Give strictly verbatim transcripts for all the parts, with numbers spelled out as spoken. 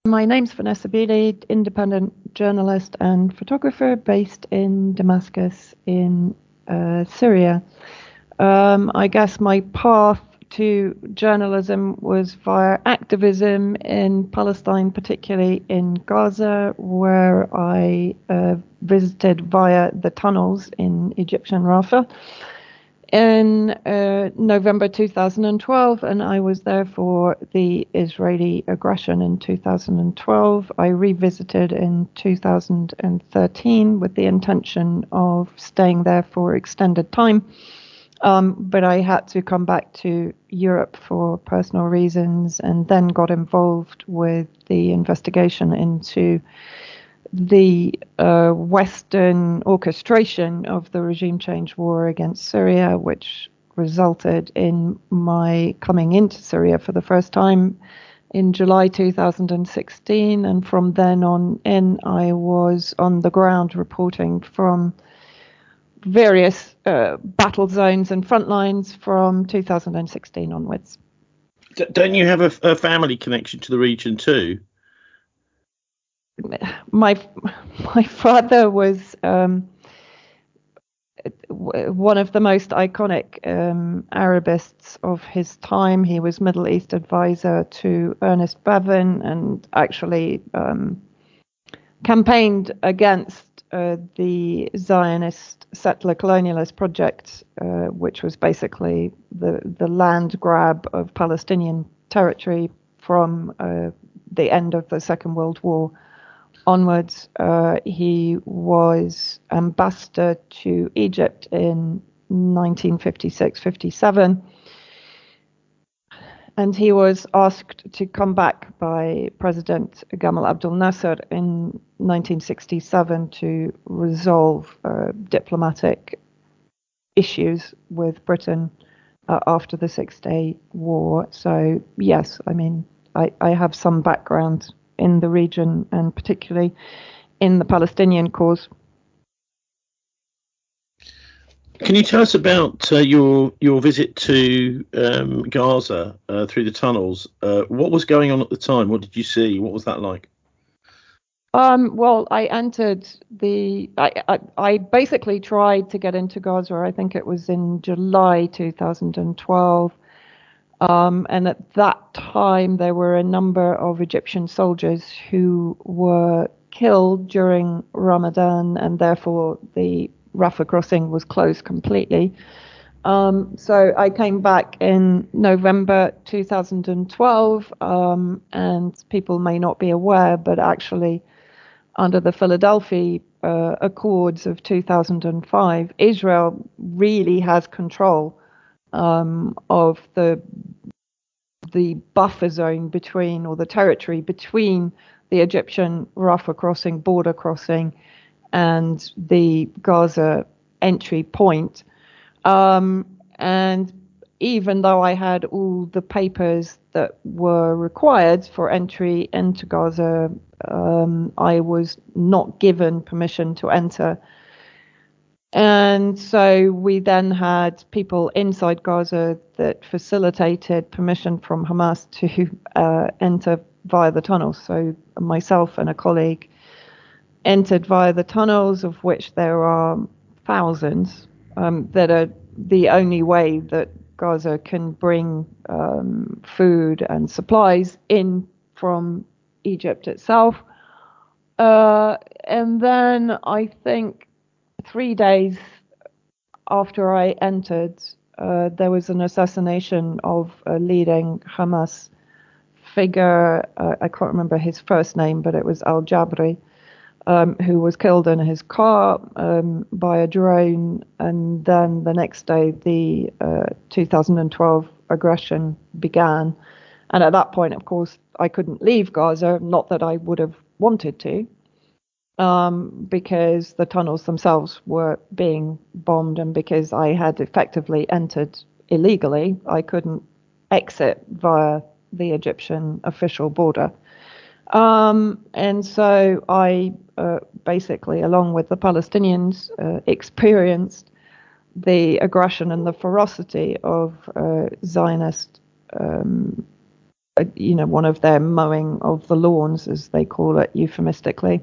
My name's Vanessa Beeley, independent journalist and photographer based in Damascus in uh, Syria. Um, I guess my path to journalism was via activism in Palestine, particularly in Gaza, where I uh, visited via the tunnels in Egyptian Rafah in uh, November two thousand twelve, and I was there for the Israeli aggression in two thousand twelve. I revisited in two thousand thirteen with the intention of staying there for extended time. Um, but I had to come back to Europe for personal reasons, and then got involved with the investigation into the uh, Western orchestration of the regime change war against Syria, which resulted in my coming into Syria for the first time in July two thousand sixteen. And from then on in, I was on the ground reporting from various uh, battle zones and front lines from two thousand sixteen onwards. D- don't you have a, a family connection to the region too? My my father was um, one of the most iconic um, Arabists of his time. He was Middle East advisor to Ernest Bevin, and actually um, campaigned against uh, the Zionist settler colonialist project, uh, which was basically the the land grab of Palestinian territory from uh, the end of the Second World War onwards. Uh, he was ambassador to Egypt in nineteen fifty-six fifty-seven, and he was asked to come back by President Gamal Abdel Nasser in nineteen sixty-seven to resolve uh, diplomatic issues with Britain uh, after the Six-Day War. So yes, I mean, I, I have some background in the region, and particularly in the Palestinian cause. Can you tell us about uh, your your visit to um, Gaza uh, through the tunnels? Uh, what was going on at the time? What did you see? What was that like? Um, well, I entered the. I, I I basically tried to get into Gaza. I think it was in July two thousand twelve. Um, and at that time, there were a number of Egyptian soldiers who were killed during Ramadan, and therefore the Rafah crossing was closed completely. Um, so I came back in November two thousand twelve, um, and people may not be aware, but actually, under the Philadelphia uh, Accords of two thousand five, Israel really has control um, of the the buffer zone between, or the territory between, the Egyptian Rafah crossing, border crossing, and the Gaza entry point. Um, and even though I had all the papers that were required for entry into Gaza, um, I was not given permission to enter. And so we then had people inside Gaza that facilitated permission from Hamas to uh, enter via the tunnels. So myself and a colleague entered via the tunnels, of which there are thousands, um, that are the only way that Gaza can bring um, food and supplies in from Egypt itself. Uh, and then I think three days after I entered, uh, there was an assassination of a leading Hamas figure. Uh, I can't remember his first name, but it was Al Jabri, um, who was killed in his car um, by a drone. And then the next day, the uh, two thousand twelve aggression began. And at that point, of course, I couldn't leave Gaza, not that I would have wanted to, um, because the tunnels themselves were being bombed, and because I had effectively entered illegally, I couldn't exit via the Egyptian official border. Um, and so I uh, basically, along with the Palestinians, uh, experienced the aggression and the ferocity of uh, Zionist um, uh, you know, one of their mowing of the lawns, as they call it euphemistically.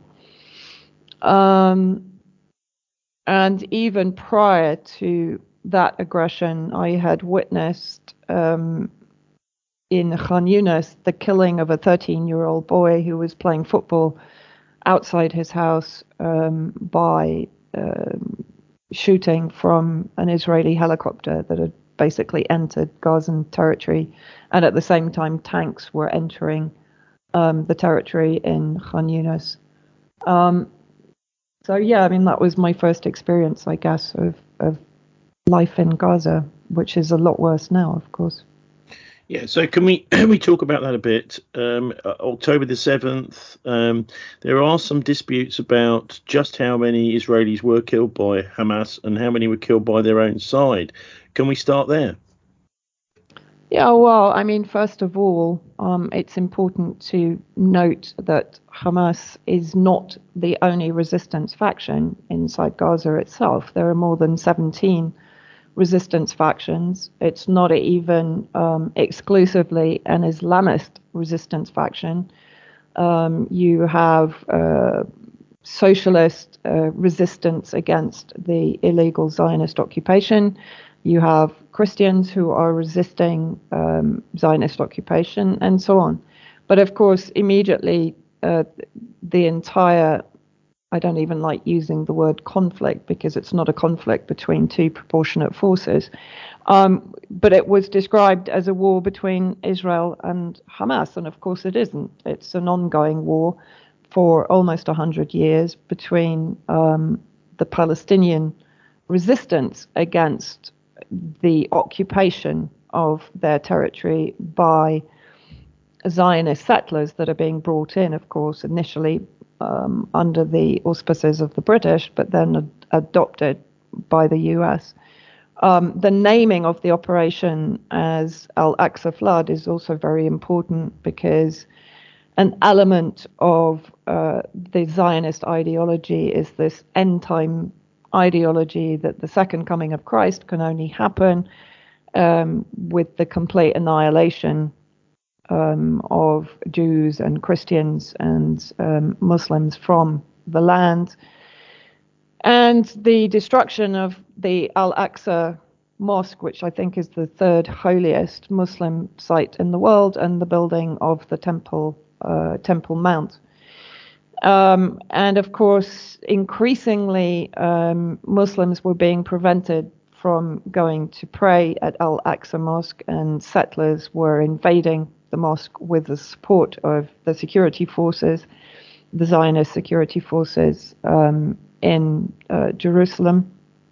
Um, and even prior to that aggression, I had witnessed um, in Khan Yunis the killing of a thirteen-year-old boy who was playing football outside his house um, by um, shooting from an Israeli helicopter that had basically entered Gazan territory, and at the same time tanks were entering um, the territory in Khan Yunis. Um, so yeah, I mean that was my first experience, I guess, of, of life in Gaza, which is a lot worse now, of course. Yeah, so can we can we talk about that a bit? Um, October the seventh, um, there are some disputes about just how many Israelis were killed by Hamas and how many were killed by their own side. Can we start there? Yeah, well, I mean, first of all, um, it's important to note that Hamas is not the only resistance faction inside Gaza itself. There are more than seventeen resistance factions. It's not even um, exclusively an Islamist resistance faction. Um, you have uh, socialist uh, resistance against the illegal Zionist occupation. You have Christians who are resisting um, Zionist occupation, and so on. But of course, immediately uh, the entire, I don't even like using the word conflict because it's not a conflict between two proportionate forces. Um, but it was described as a war between Israel and Hamas. And of course, it isn't. It's an ongoing war for almost one hundred years between um, the Palestinian resistance against the occupation of their territory by Zionist settlers that are being brought in, of course, initially um, under the auspices of the British, but then ad- adopted by the U S. Um, the naming of the operation as Al-Aqsa Flood is also very important because an element of uh, the Zionist ideology is this end time ideology that the second coming of Christ can only happen um, with the complete annihilation um, of Jews and Christians and um, Muslims from the land, and the destruction of the Al-Aqsa Mosque, which I think is the third holiest Muslim site in the world, and the building of the Temple uh, Temple Mount. Um, and of course, increasingly, um, Muslims were being prevented from going to pray at Al-Aqsa Mosque, and settlers were invading the mosque with the support of the security forces, the Zionist security forces um, in uh, Jerusalem.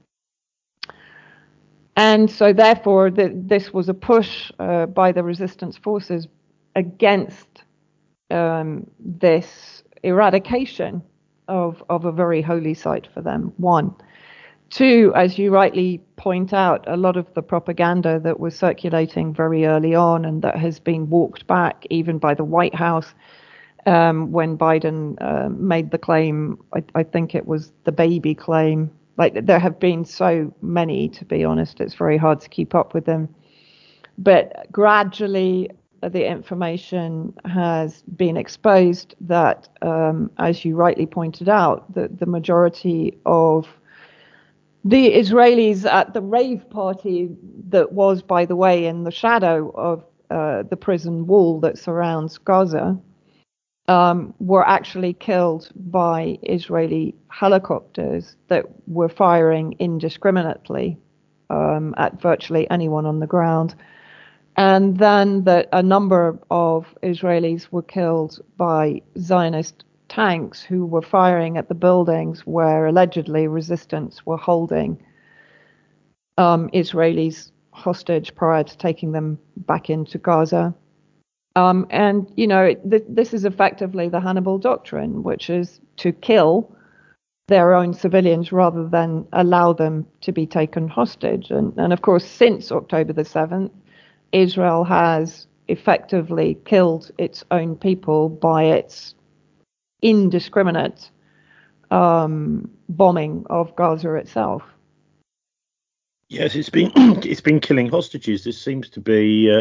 And so, therefore, the, this was a push uh, by the resistance forces against um, this eradication of, of a very holy site for them, one. Two, as you rightly point out, a lot of the propaganda that was circulating very early on and that has been walked back even by the White House um, when Biden uh, made the claim, I, I think it was the baby claim. Like, there have been so many, to be honest, it's very hard to keep up with them. But gradually, the information has been exposed that, um, as you rightly pointed out, that the majority of the Israelis at the rave party that was, by the way, in the shadow of uh, the prison wall that surrounds Gaza, um, were actually killed by Israeli helicopters that were firing indiscriminately um, at virtually anyone on the ground. And then that a number of Israelis were killed by Zionist tanks who were firing at the buildings where allegedly resistance were holding um, Israelis hostage prior to taking them back into Gaza. Um, and, you know, th- this is effectively the Hannibal Doctrine, which is to kill their own civilians rather than allow them to be taken hostage. And, and of course, since October the seventh, Israel has effectively killed its own people by its indiscriminate um, bombing of Gaza itself. Yes, it's been it's been killing hostages. This seems to be uh,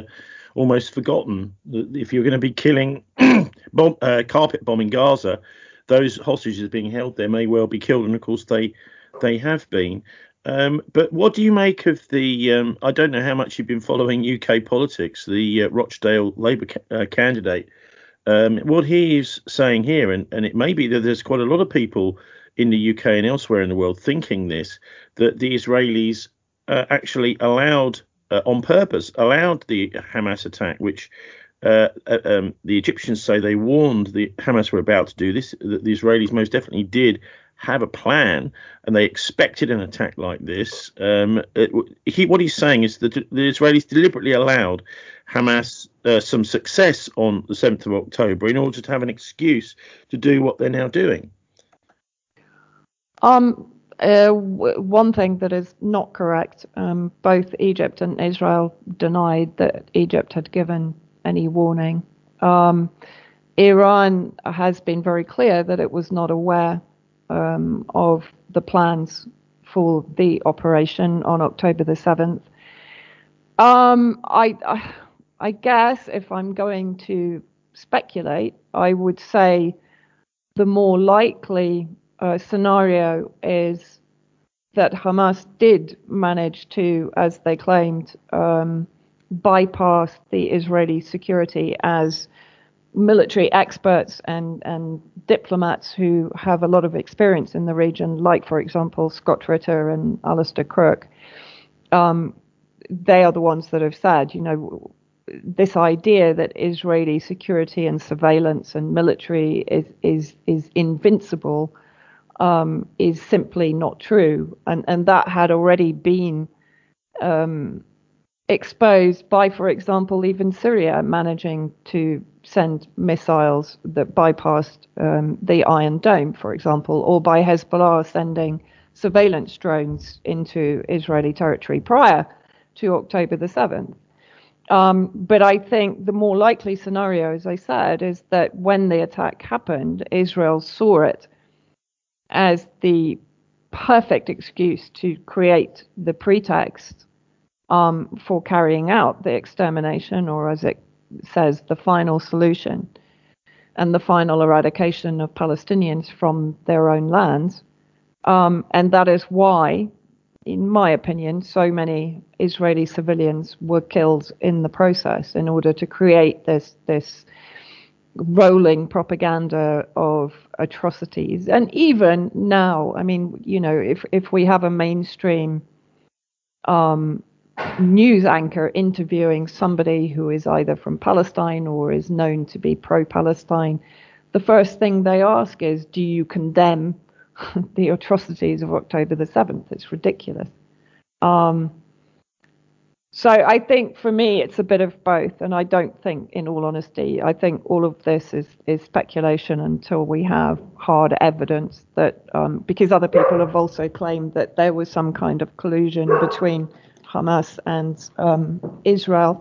almost forgotten that if you're going to be killing, bomb, uh, carpet bombing Gaza, those hostages being held there may well be killed, and of course they they have been. Um, but what do you make of the? Um, I don't know how much you've been following U K politics. The uh, Rochdale Labour ca- uh, candidate, um, what he is saying here, and, and it may be that there's quite a lot of people in the U K and elsewhere in the world thinking this, that the Israelis uh, actually allowed, uh, on purpose, allowed the Hamas attack, which uh, uh, um, the Egyptians say they warned the Hamas were about to do this, that the Israelis most definitely did have a plan, and they expected an attack like this. Um, it, he, what he's saying is that the Israelis deliberately allowed Hamas uh, some success on the seventh of October in order to have an excuse to do what they're now doing. Um, uh, w- one thing that is not correct, um, both Egypt and Israel denied that Egypt had given any warning. Um, Iran has been very clear that it was not aware um, of the plans for the operation on October the seventh. Um, I, I, I guess if I'm going to speculate, I would say the more likely uh, scenario is that Hamas did manage to, as they claimed, um, bypass the Israeli security as military experts and, and diplomats who have a lot of experience in the region, like, for example, Scott Ritter and Alistair Kirk. Um, they are the ones that have said, you know, this idea that Israeli security and surveillance and military is is is invincible um, is simply not true, and and that had already been um, exposed by, for example, even Syria managing to send missiles that bypassed um, the Iron Dome, for example, or by Hezbollah sending surveillance drones into Israeli territory prior to October the seventh. Um, but I think the more likely scenario, as I said, is that when the attack happened, Israel saw it as the perfect excuse to create the pretext um, for carrying out the extermination, or as it says, the final solution and the final eradication of Palestinians from their own lands. Um, and that is why, in my opinion, so many Israeli civilians were killed in the process in order to create this this rolling propaganda of atrocities. And even now, I mean, you know, if if we have a mainstream um, news anchor interviewing somebody who is either from Palestine or is known to be pro-Palestine, the first thing they ask is, do you condemn the atrocities of October the seventh? It's ridiculous. Um, so I think for me, it's a bit of both. And I don't think, in all honesty, I think all of this is, is speculation until we have hard evidence that, um, because other people have also claimed that there was some kind of collusion between Hamas and um, Israel.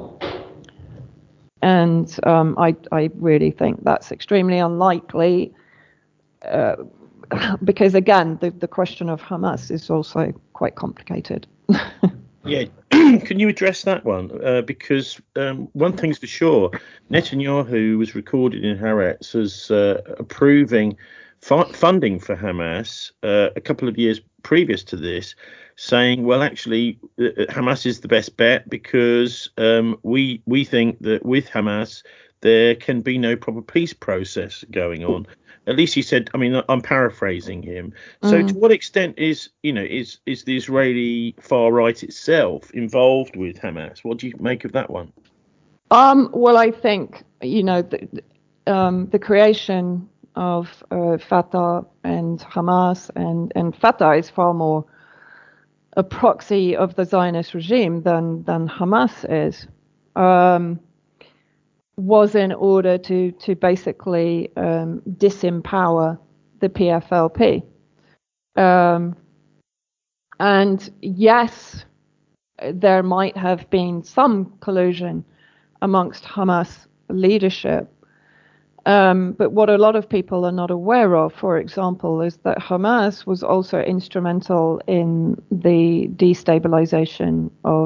And um, I, I really think that's extremely unlikely. Uh, because again, the, the question of Hamas is also quite complicated. Yeah, can you address that one? Uh, because um, one thing's for sure, Netanyahu was recorded in Haaretz as uh, approving fu- funding for Hamas uh, a couple of years previous to this, saying, well, actually, uh, Hamas is the best bet because um, we we think that with Hamas there can be no proper peace process going on. At least he said, I mean, I'm paraphrasing him. So mm. to what extent is, you know, is is the Israeli far right itself involved with Hamas? What do you make of that one? Um, well, I think, you know, the, um, the creation of uh, Fatah and Hamas, and, and Fatah is far more a proxy of the Zionist regime than, than Hamas is. Um, was in order to to basically um, disempower the P F L P. Um, and yes, there might have been some collusion amongst Hamas leadership. Um, but what a lot of people are not aware of, for example, is that Hamas was also instrumental in the destabilization of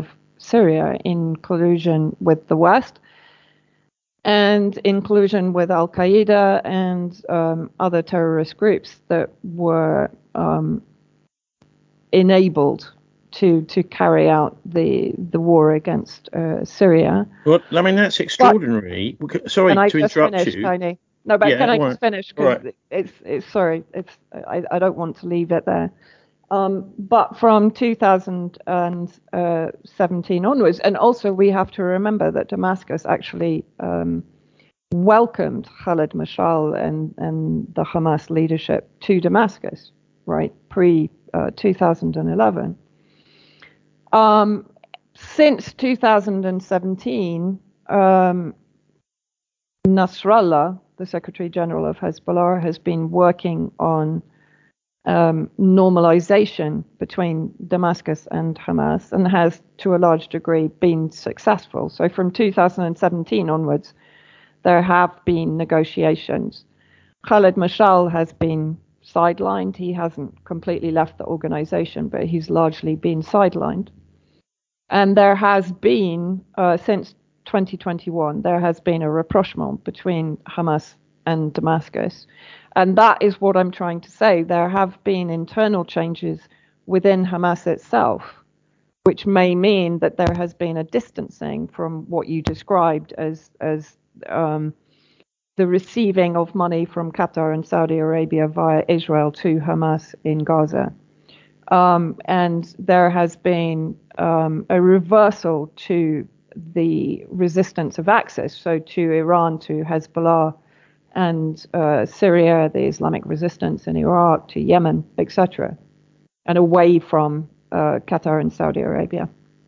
Syria in collusion with the West and in collusion with Al Qaeda and um, other terrorist groups that were um, enabled to to carry out the the war against uh, Syria. Well, I mean, that's extraordinary. But, Sorry can I to just interrupt finish, you. Tony? No, but Yeah, can I all just right. finish? All Because right. it's it's sorry, it's I, I don't want to leave it there. Um, but from two thousand seventeen onwards, and also we have to remember that Damascus actually um, welcomed Khalid Mashal and, and the Hamas leadership to Damascus, right, pre uh, two thousand eleven. Um, since two thousand seventeen, um, Nasrallah, the Secretary General of Hezbollah, has been working on um, normalization between Damascus and Hamas and has, to a large degree, been successful. So from two thousand seventeen onwards, there have been negotiations. Khalid Mashal has been sidelined. He hasn't completely left the organization, but he's largely been sidelined. And there has been, uh, since twenty twenty-one, there has been a rapprochement between Hamas and Damascus. And that is what I'm trying to say. There have been internal changes within Hamas itself, which may mean that there has been a distancing from what you described as, as um, the receiving of money from Qatar and Saudi Arabia via Israel to Hamas in Gaza. Um, and there has been um, a reversal to the resistance of access, so to Iran, to Hezbollah, and uh, Syria, the Islamic resistance in Iraq, to Yemen, et cetera, and away from uh, Qatar and Saudi Arabia.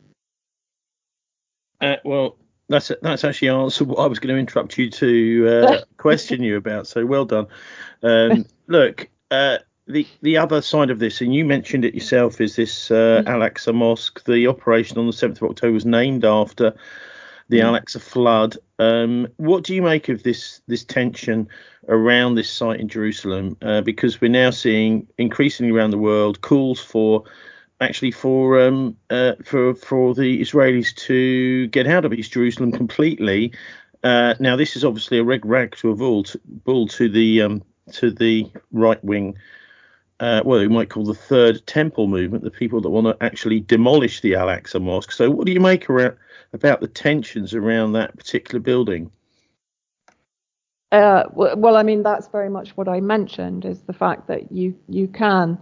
Uh, well, that's that's actually answered what I was going to interrupt you to uh, question you about. So well done. Um, look, uh, the the other side of this, and you mentioned it yourself, is this uh, Al-Aqsa Mosque. The operation on the seventh of October was named after the Al-Aqsa flood. Um, what do you make of this this tension around this site in Jerusalem? Uh, because we're now seeing increasingly around the world calls for actually for um uh, for for the Israelis to get out of East Jerusalem completely. Uh, now this is obviously a red rag to a bull to, bull to the um to the right wing. Uh, well, you might call the Third Temple movement, the people that want to actually demolish the Al-Aqsa Mosque. So, what do you make around, about the tensions around that particular building? Uh, well, I mean, that's very much what I mentioned, is the fact that you you can,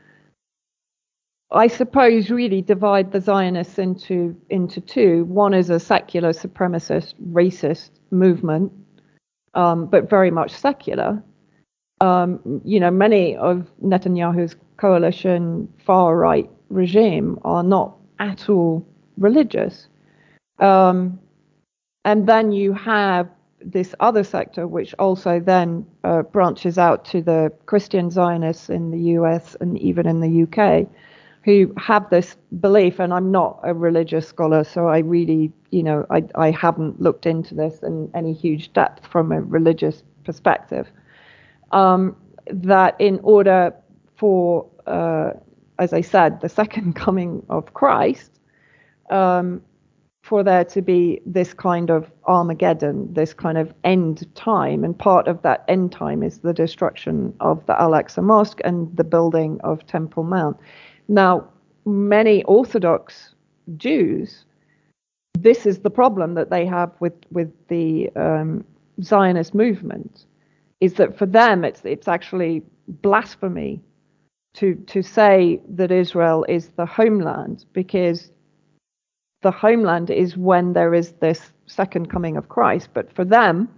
I suppose, really divide the Zionists into into two. One is a secular supremacist, racist movement, um, but very much secular. Um, you know, many of Netanyahu's coalition far-right regime are not at all religious. Um, and then you have this other sector, which also then uh, branches out to the Christian Zionists in the U S and even in the U K, who have this belief, and I'm not a religious scholar, so I really, you know, I, I haven't looked into this in any huge depth from a religious perspective, um, that in order for, uh, as I said, the second coming of Christ, um, for there to be this kind of Armageddon, this kind of end time, and part of that end time is the destruction of the Al-Aqsa Mosque and the building of Temple Mount. Now, many Orthodox Jews, this is the problem that they have with with the um, Zionist movement, is that for them it's it's actually blasphemy to to say that Israel is the homeland, because the homeland is when there is this second coming of Christ. But for them,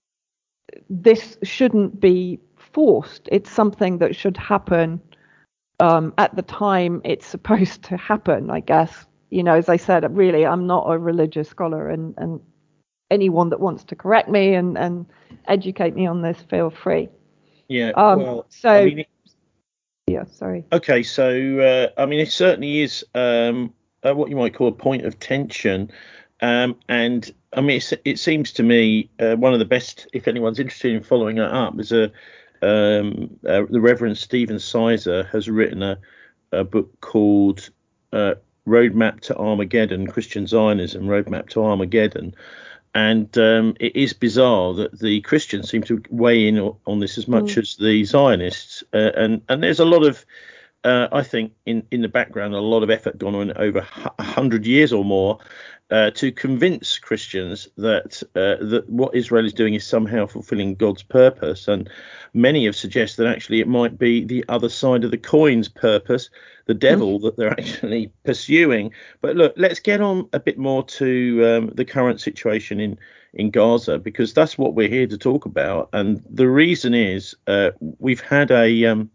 this shouldn't be forced. It's something that should happen um, at the time it's supposed to happen, I guess. You know, as I said, really, I'm not a religious scholar, and, and anyone that wants to correct me and, and educate me on this, feel free. Yeah, Um, well, so, I mean, it, yeah, sorry. okay, so uh, I mean, it certainly is um, uh, what you might call a point of tension, um, and I mean, it's, it seems to me uh, one of the best, if anyone's interested in following that up, is a um, uh, the Reverend Stephen Sizer has written a, a book called uh, Roadmap to Armageddon, Christian Zionism, Roadmap to Armageddon. And um, it is bizarre that the Christians seem to weigh in on this as much Mm. as the Zionists. Uh, and, and there's a lot of, uh, I think, in, in the background, a lot of effort gone on over a hundred years or more uh, to convince Christians that uh, that what Israel is doing is somehow fulfilling God's purpose. And many have suggested actually it might be the other side of the coin's purpose, the devil that they're actually pursuing. But look, let's get on a bit more to um, the current situation in, in Gaza, because that's what we're here to talk about. And the reason is uh, we've had a um,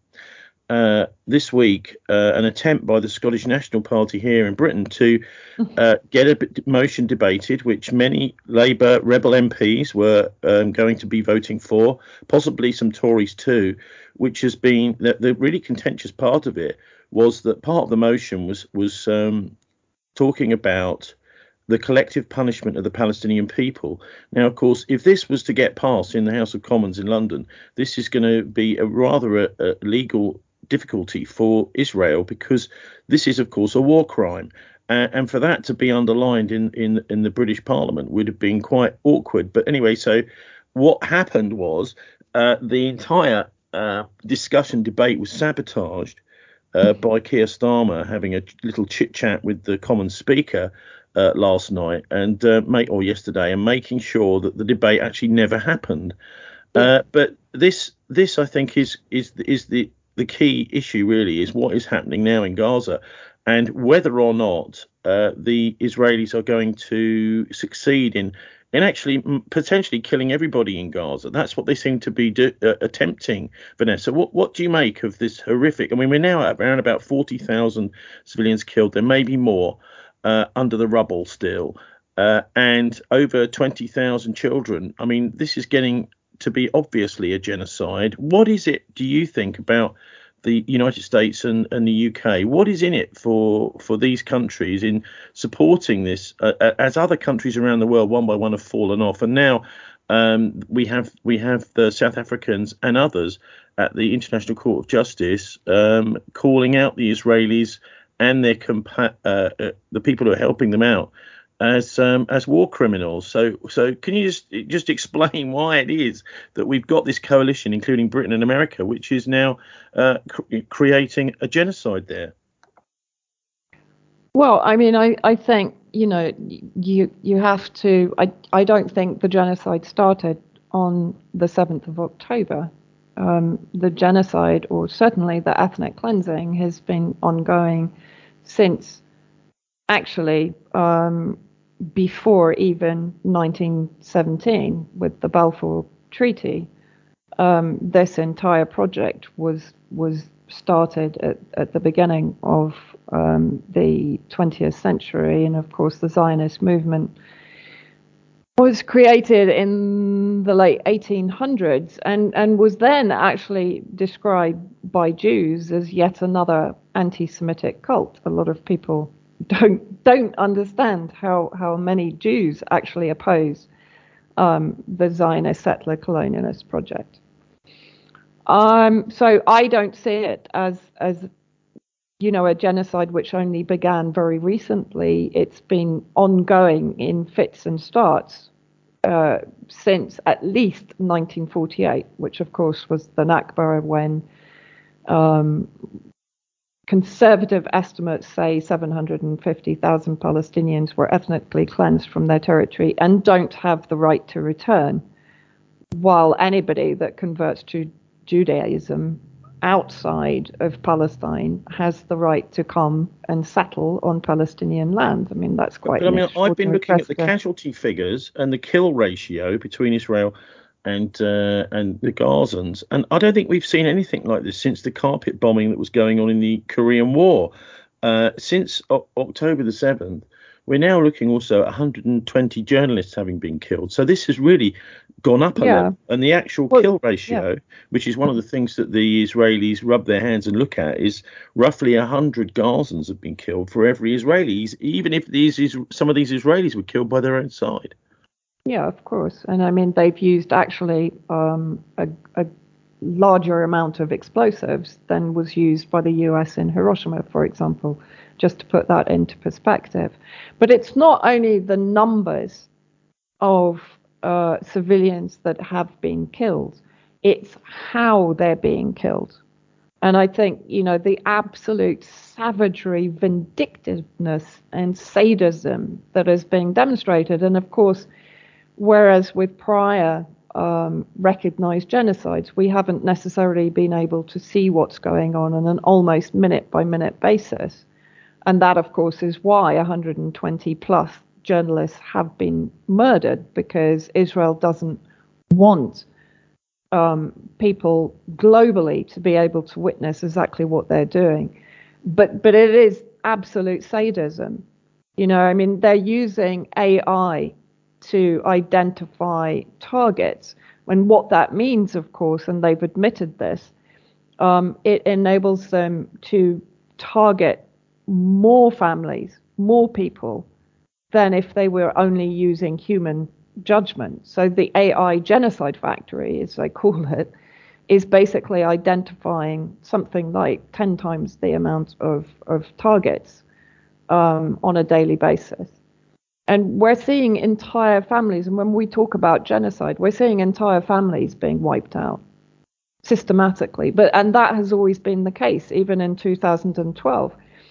uh, this week uh, an attempt by the Scottish National Party here in Britain to uh, get a motion debated, which many Labour Rebel M Ps were um, going to be voting for, possibly some Tories too, which has been the, the really contentious part of it was that part of the motion was was um, talking about the collective punishment of the Palestinian people. Now, of course, if this was to get passed in the House of Commons in London, this is going to be a rather a, a legal difficulty for Israel, because this is, of course, a war crime. Uh, and for that to be underlined in, in, in the British Parliament would have been quite awkward. But anyway, so what happened was uh, the entire uh, discussion debate was sabotaged uh, by Keir Starmer having a little chit chat with the Commons Speaker uh, last night and uh, make, or yesterday, and making sure that the debate actually never happened. Uh, but this this I think is is is the the key issue really, is what is happening now in Gaza, and whether or not uh, the Israelis are going to succeed in in actually potentially killing everybody in Gaza. That's what they seem to be do, uh, attempting. Vanessa, what what do you make of this horrific? I mean, we're now at around about forty thousand civilians killed. There may be more uh, under the rubble still, uh, and over twenty thousand children. I mean, this is getting to be obviously a genocide. What is it, do you think, about the United States and, and the U K? What is in it for for these countries in supporting this, uh, as other countries around the world one by one have fallen off, and now um, we have we have the South Africans and others at the International Court of Justice um, calling out the Israelis and their compa- uh, uh, the people who are helping them out as um, as war criminals. So so can you just just explain why it is that we've got this coalition, including Britain and America, which is now uh, cr- creating a genocide there? Well, I mean, I, I think, you know, you you have to, I, I don't think the genocide started on the seventh of October. Um, the genocide, or certainly the ethnic cleansing, has been ongoing since actually um, before even nineteen seventeen with the Balfour Treaty. Um, this entire project was was started at, at the beginning of um, the twentieth century, and of course the Zionist movement was created in the late eighteen hundreds, and, and was then actually described by Jews as yet another anti-Semitic cult. A lot of people don't don't understand how, how many Jews actually oppose um, the Zionist settler colonialist project. Um, so I don't see it as as you know a genocide which only began very recently. It's been ongoing in fits and starts uh, since at least nineteen forty-eight, which of course was the Nakba, when um, conservative estimates say seven hundred fifty thousand Palestinians were ethnically cleansed from their territory and don't have the right to return, while anybody that converts to Judaism outside of Palestine has the right to come and settle on Palestinian land. I mean, that's But, quite but I an mean, I've been extraordinary looking at the precedent. casualty figures and the kill ratio between Israel and uh, and the Gazans, and I don't think we've seen anything like this since the carpet bombing that was going on in the Korean War. Uh, since o- October the seventh, we're now looking also at one hundred twenty journalists having been killed. So this has really gone up a Yeah. level. And the actual Well, kill yeah. ratio, which is one of the things that the Israelis rub their hands and look at, is roughly one hundred Gazans have been killed for every Israelis, even if these is, some of these Israelis were killed by their own side. Yeah, of course. And I mean, they've used actually um, a, a larger amount of explosives than was used by the U S in Hiroshima, for example, just to put that into perspective. But it's not only the numbers of uh, civilians that have been killed, it's how they're being killed. And I think, you know, the absolute savagery, vindictiveness, and sadism that is being demonstrated. And of course, whereas with prior um, recognized genocides, we haven't necessarily been able to see what's going on on an almost minute by minute basis. And that, of course, is why one hundred twenty plus journalists have been murdered, because Israel doesn't want um, people globally to be able to witness exactly what they're doing. But but it is absolute sadism. You know, I mean, they're using A I to identify targets. And what that means, of course, and they've admitted this, um, it enables them to target more families, more people, than if they were only using human judgment. So the A I genocide factory, as they call it, is basically identifying something like ten times the amount of, of targets um, on a daily basis. And we're seeing entire families, and when we talk about genocide, we're seeing entire families being wiped out systematically. But and that has always been the case, even in two thousand twelve.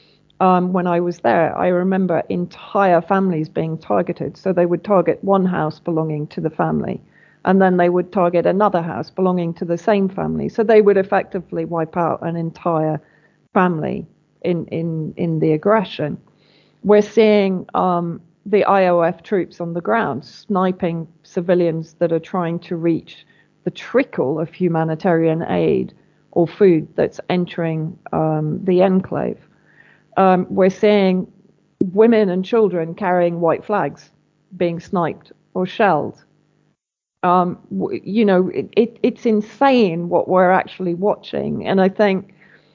Um, when I was there, I remember entire families being targeted. So they would target one house belonging to the family, and then they would target another house belonging to the same family. So they would effectively wipe out an entire family in, in, in the aggression. We're seeing um, the I O F troops on the ground sniping civilians that are trying to reach the trickle of humanitarian aid or food that's entering um, the enclave. Um, we're seeing women and children carrying white flags being sniped or shelled. Um, w- you know, it, it, it's insane what we're actually watching. And I think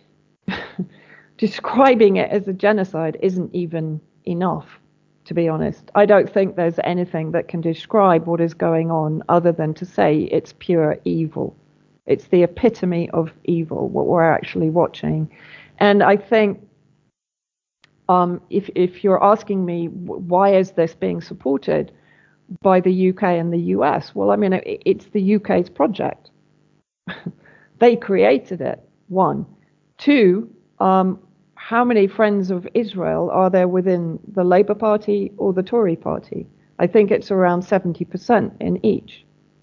describing it as a genocide isn't even enough, to be honest. I don't think there's anything that can describe what is going on other than to say it's pure evil. It's the epitome of evil, what we're actually watching. And I think Um, if, if you're asking me why is this being supported by the U K and the U S, well, I mean, it, it's the U K's project. They created it, one. Two, um, how many friends of Israel are there within the Labour Party or the Tory Party? I think it's around seventy percent in each.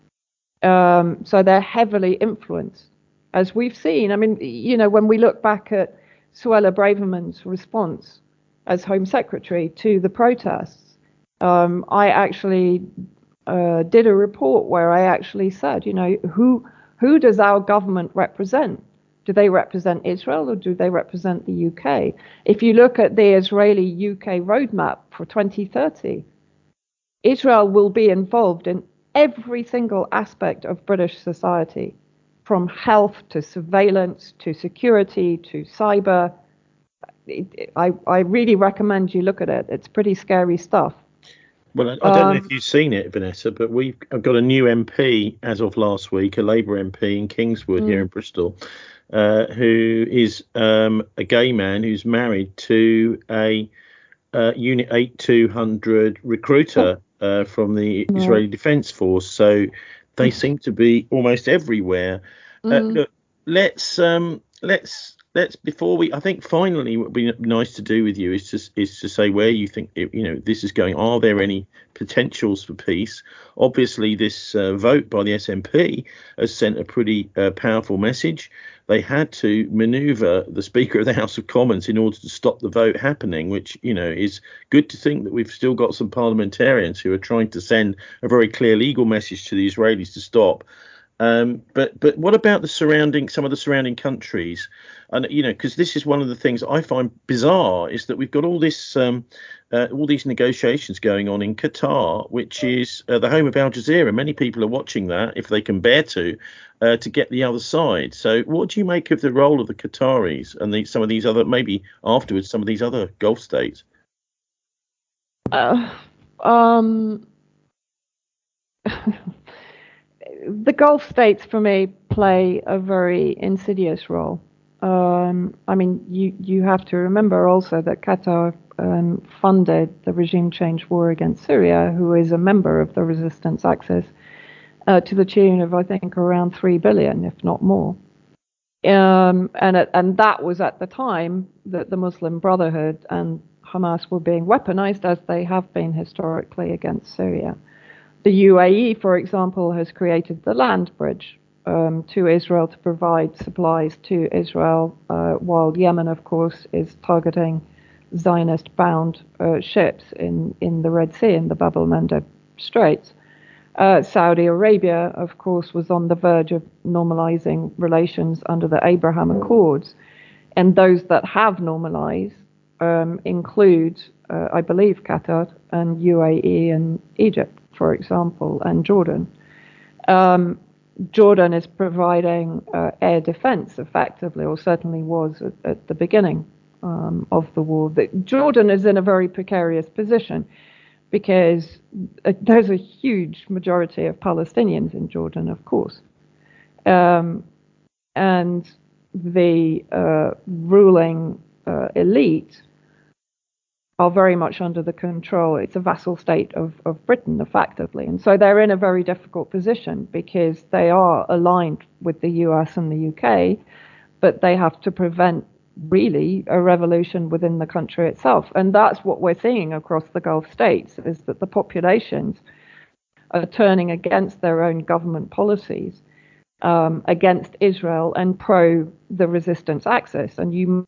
Um, so they're heavily influenced, as we've seen. I mean, you know, when we look back at Suella Braverman's response as Home Secretary to the protests, um, I actually uh, did a report where I actually said, you know, who who does our government represent? Do they represent Israel or do they represent the U K? If you look at the Israeli-U K roadmap for twenty thirty, Israel will be involved in every single aspect of British society, from health to surveillance to security to cyber. I, I really recommend you look at it. It's pretty scary stuff. Well, I, I don't um, know if you've seen it, Vanessa, but we've got a new M P as of last week, a Labour M P in Kingswood mm. here in Bristol, uh, who is um, a gay man who's married to a uh, Unit eight two hundred recruiter uh, from the yeah. Israeli Defence Force. So they seem to be almost everywhere. Mm. Uh, look, let's um, let's. Let's before we. I think finally, what would be nice to do with you is to is to say where you think it, you know this is going. Are there any potentials for peace? Obviously, this uh, vote by the S N P has sent a pretty uh, powerful message. They had to manoeuvre the Speaker of the House of Commons in order to stop the vote happening, which you know is good to think that we've still got some parliamentarians who are trying to send a very clear legal message to the Israelis to stop. Um, but but what about the surrounding some of the surrounding countries? And you know, because this is one of the things I find bizarre is that we've got all this um, uh, all these negotiations going on in Qatar, which is uh, the home of Al Jazeera. Many people are watching that if they can bear to uh, to get the other side. So what do you make of the role of the Qataris and the, some of these other maybe afterwards some of these other Gulf states? Uh, um. The Gulf states, for me, play a very insidious role. Um, I mean, you, you have to remember also that Qatar um, funded the regime change war against Syria, who is a member of the resistance axis, uh, to the tune of, I think, around three billion, if not more. Um, and it, and that was at the time that the Muslim Brotherhood and Hamas were being weaponized, as they have been historically, against Syria. The U A E, for example, has created the land bridge um, to Israel to provide supplies to Israel, uh, while Yemen, of course, is targeting Zionist-bound uh, ships in, in the Red Sea, in the Bab el-Mandeb Straits. Uh, Saudi Arabia, of course, was on the verge of normalizing relations under the Abraham Accords. And those that have normalized um, include, uh, I believe, Qatar and U A E and Egypt, for example, and Jordan. Um, Jordan is providing uh, air defense effectively, or certainly was at, at the beginning um, of the war. The, Jordan is in a very precarious position because uh, there's a huge majority of Palestinians in Jordan, of course. Um, and the uh, ruling uh, elite are very much under the control. It's a vassal state of, of Britain, effectively. And so they're in a very difficult position because they are aligned with the U S and the U K, but they have to prevent really a revolution within the country itself. And that's what we're seeing across the Gulf states, is that the populations are turning against their own government policies, um, against Israel and pro the resistance axis. And you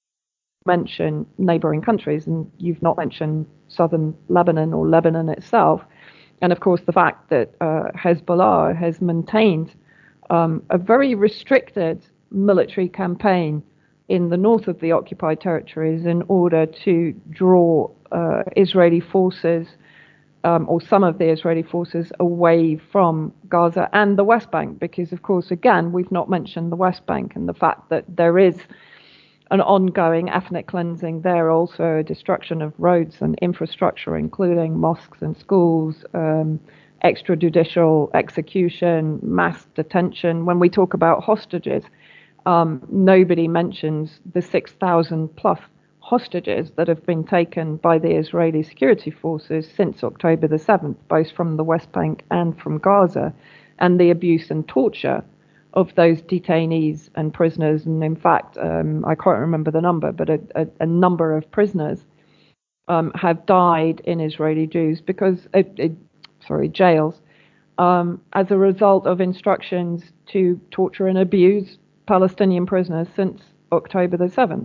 mention neighboring countries, and you've not mentioned southern Lebanon or Lebanon itself. And of course, the fact that uh, Hezbollah has maintained um, a very restricted military campaign in the north of the occupied territories in order to draw uh, Israeli forces, um, or some of the Israeli forces, away from Gaza and the West Bank. Because, of course, again, we've not mentioned the West Bank and the fact that there is an ongoing ethnic cleansing there, also a destruction of roads and infrastructure, including mosques and schools, um, extrajudicial execution, mass detention. When we talk about hostages, um, nobody mentions the six thousand plus hostages that have been taken by the Israeli security forces since October the seventh, both from the West Bank and from Gaza, and the abuse and torture of those detainees and prisoners. And in fact, um, I can't remember the number, but a, a, a number of prisoners um, have died in Israeli Jews because, uh, uh, sorry, jails, um, as a result of instructions to torture and abuse Palestinian prisoners since October the seventh.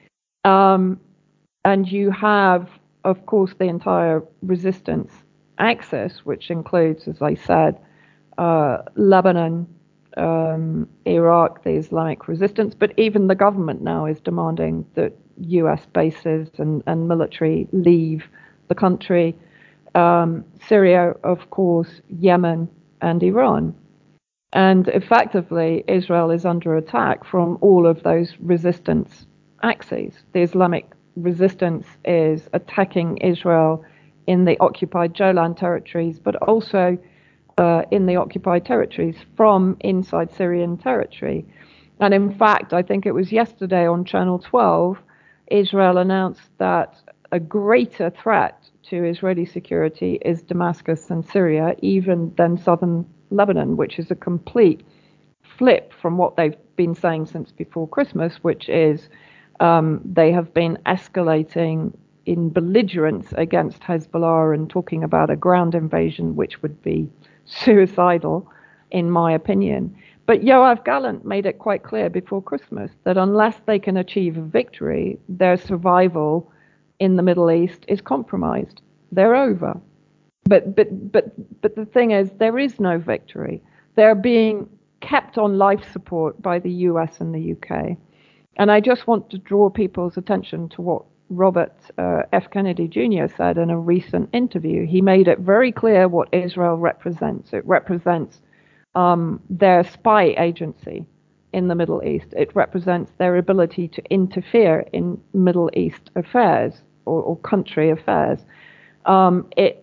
Um, and you have, of course, the entire resistance axis, which includes, as I said, uh, Lebanon, um, Iraq, the Islamic resistance, but even the government now is demanding that U S bases and, and military leave the country. Um, Syria, of course, Yemen, and Iran. And effectively, Israel is under attack from all of those resistance axes. The Islamic resistance is attacking Israel in the occupied Golan territories, but also Uh, in the occupied territories from inside Syrian territory. And in fact, I think it was yesterday on Channel twelve, Israel announced that a greater threat to Israeli security is Damascus and Syria, even than southern Lebanon, which is a complete flip from what they've been saying since before Christmas, which is um, they have been escalating in belligerence against Hezbollah and talking about a ground invasion, which would be suicidal, in my opinion. But Yoav Gallant made it quite clear before Christmas that unless they can achieve a victory, their survival in the Middle East is compromised. They're over. But but but but the thing is, there is no victory. They're being kept on life support by the U S and the U K. And I just want to draw people's attention to what Robert uh, F. Kennedy Junior said in a recent interview. He made it very clear what Israel represents. It represents um, their spy agency in the Middle East. It represents their ability to interfere in Middle East affairs or, or country affairs. Um, it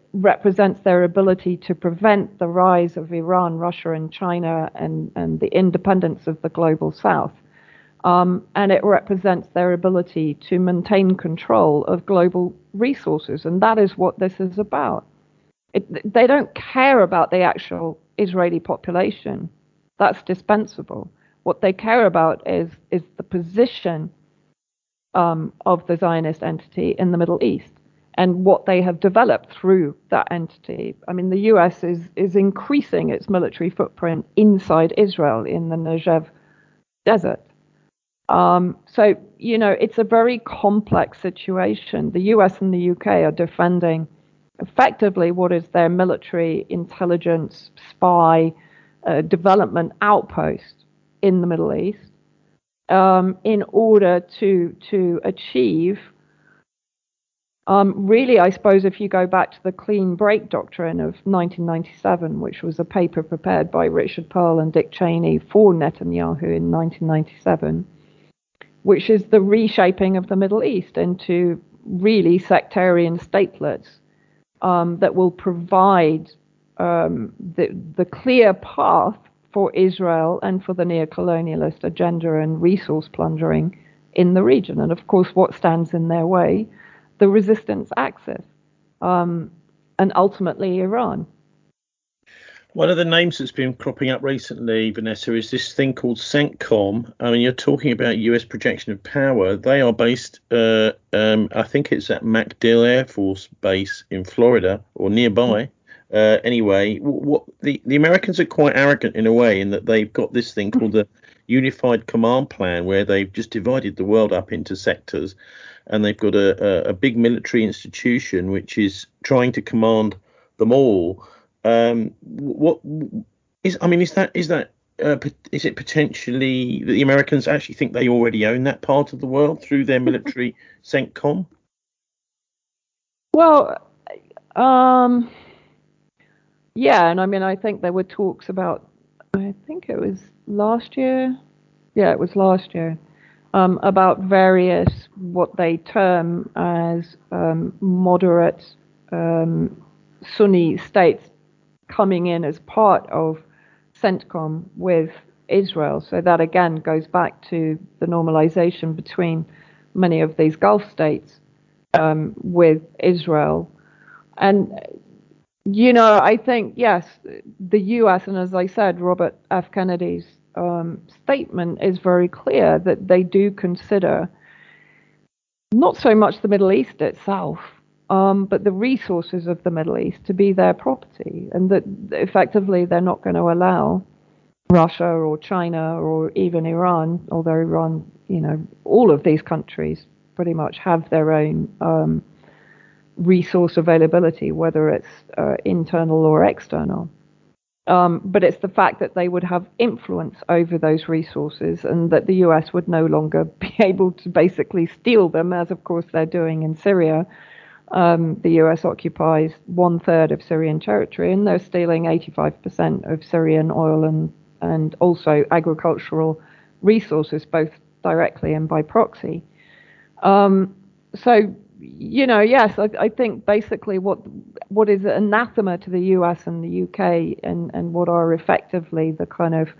represents their ability to prevent the rise of Iran, Russia, and China and, and the independence of the global south. Um, and it represents their ability to maintain control of global resources. And that is what this is about. It, they don't care about the actual Israeli population. That's dispensable. What they care about is, is the position um, of the Zionist entity in the Middle East and what they have developed through that entity. I mean, the U S is, is increasing its military footprint inside Israel in the Negev desert. Um, so, you know, it's a very complex situation. The U S and the U K are defending effectively what is their military intelligence spy uh, development outpost in the Middle East um, in order to to achieve um, really, I suppose, if you go back to the clean break doctrine of nineteen ninety-seven, which was a paper prepared by Richard Perle and Dick Cheney for Netanyahu in nineteen ninety-seven, which is the reshaping of the Middle East into really sectarian statelets um, that will provide um, the, the clear path for Israel and for the neo-colonialist agenda and resource plundering in the region. And of course, what stands in their way? The resistance axis, um, and ultimately Iran. One of the names that's been cropping up recently, Vanessa, is this thing called CENTCOM. I mean, you're talking about U S projection of power. They are based, uh, um, I think it's at MacDill Air Force Base in Florida or nearby. Uh, anyway, what the, the Americans are quite arrogant in a way in that they've got this thing called the Unified Command Plan, where they've just divided the world up into sectors, and they've got a, a, a big military institution which is trying to command them all. Um, what is? I mean, is that is that uh, is it potentially that the Americans actually think they already own that part of the world through their military CENTCOM? Well, um, yeah, and I mean, I think there were talks about. I think it was last year. Yeah, it was last year. Um, about various what they term as um, moderate um, Sunni states coming in as part of CENTCOM with Israel. So that again goes back to the normalization between many of these Gulf states um, with Israel. And, you know, I think, yes, the U S, and as I said, Robert F. Kennedy's um, statement is very clear that they do consider not so much the Middle East itself, um, but the resources of the Middle East to be their property, and that effectively they're not going to allow Russia or China or even Iran, although Iran, you know, all of these countries pretty much have their own um, resource availability, whether it's uh, internal or external. Um, but it's the fact that they would have influence over those resources and that the U S would no longer be able to basically steal them, as of course they're doing in Syria. Um, the U S occupies one third of Syrian territory, and they're stealing eighty-five percent of Syrian oil and, and also agricultural resources, both directly and by proxy. Um, so, you know, yes, I, I think basically what what is anathema to the U S and the U K and, and what are effectively the kind of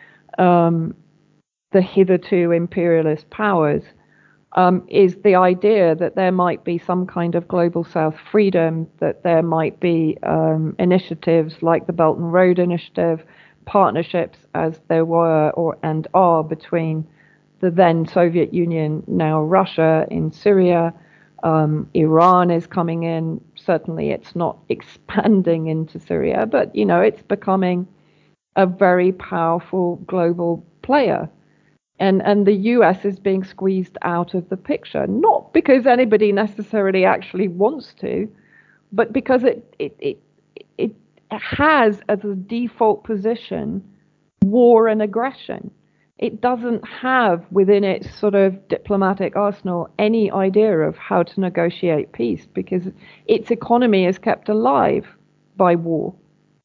um, the hitherto imperialist powers um, is the idea that there might be some kind of global South freedom, that there might be um, initiatives like the Belt and Road Initiative, partnerships as there were or and are between the then Soviet Union, now Russia in Syria. Um, Iran is coming in. Certainly, it's not expanding into Syria, but you know, it's becoming a very powerful global player. And and the U S is being squeezed out of the picture, not because anybody necessarily actually wants to, but because it it it, it has as a default position war and aggression. It doesn't have within its sort of diplomatic arsenal any idea of how to negotiate peace because its economy is kept alive by war.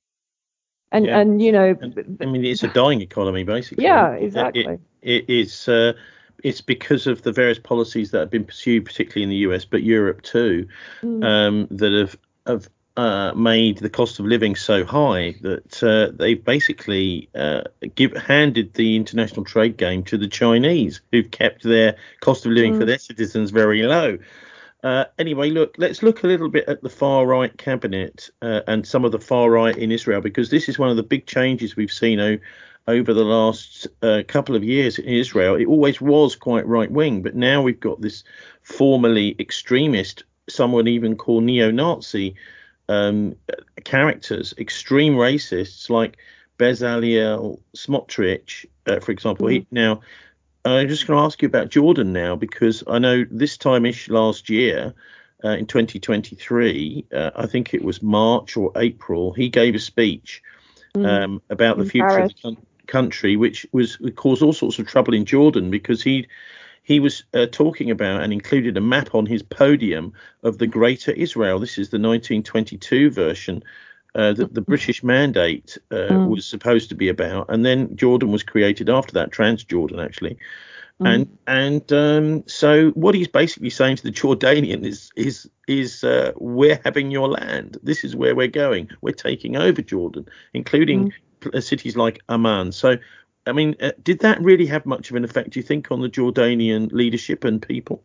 And Yeah, and you know, and, I mean, it's a dying economy basically. yeah, It, exactly. it, it it's uh, it's because of the various policies that have been pursued, particularly in the U S, but Europe too, Mm. um, that have have uh, made the cost of living so high that uh, they've basically uh, give, handed the international trade game to the Chinese, who've kept their cost of living for Mm. their citizens very low. Uh, anyway, look, let's look a little bit at the far right cabinet uh, and some of the far right in Israel, because this is one of the big changes we've seen o- over the last uh, couple of years in Israel. It always was quite right wing, but now we've got this formerly extremist, someone even called neo-Nazi um, characters, extreme racists like Bezalel Smotrich, uh, for example. Mm. He, now, I'm just going to ask you about Jordan now, because I know this time-ish last year, uh, in twenty twenty-three, uh, I think it was March or April, he gave a speech Mm. um, about the In future of Paris. the con- country, which was it caused all sorts of trouble in Jordan, because he he was uh, talking about and included a map on his podium of the Greater Israel. This is the nineteen twenty-two version uh, that the British Mandate uh, Mm. was supposed to be about, and then Jordan was created after that, Transjordan actually. Mm. And and um, so what he's basically saying to the Jordanian is is is uh, we're having your land. This is where we're going. We're taking over Jordan, including Mm. pl- cities like Amman. So, I mean, uh, did that really have much of an effect, do you think, on the Jordanian leadership and people?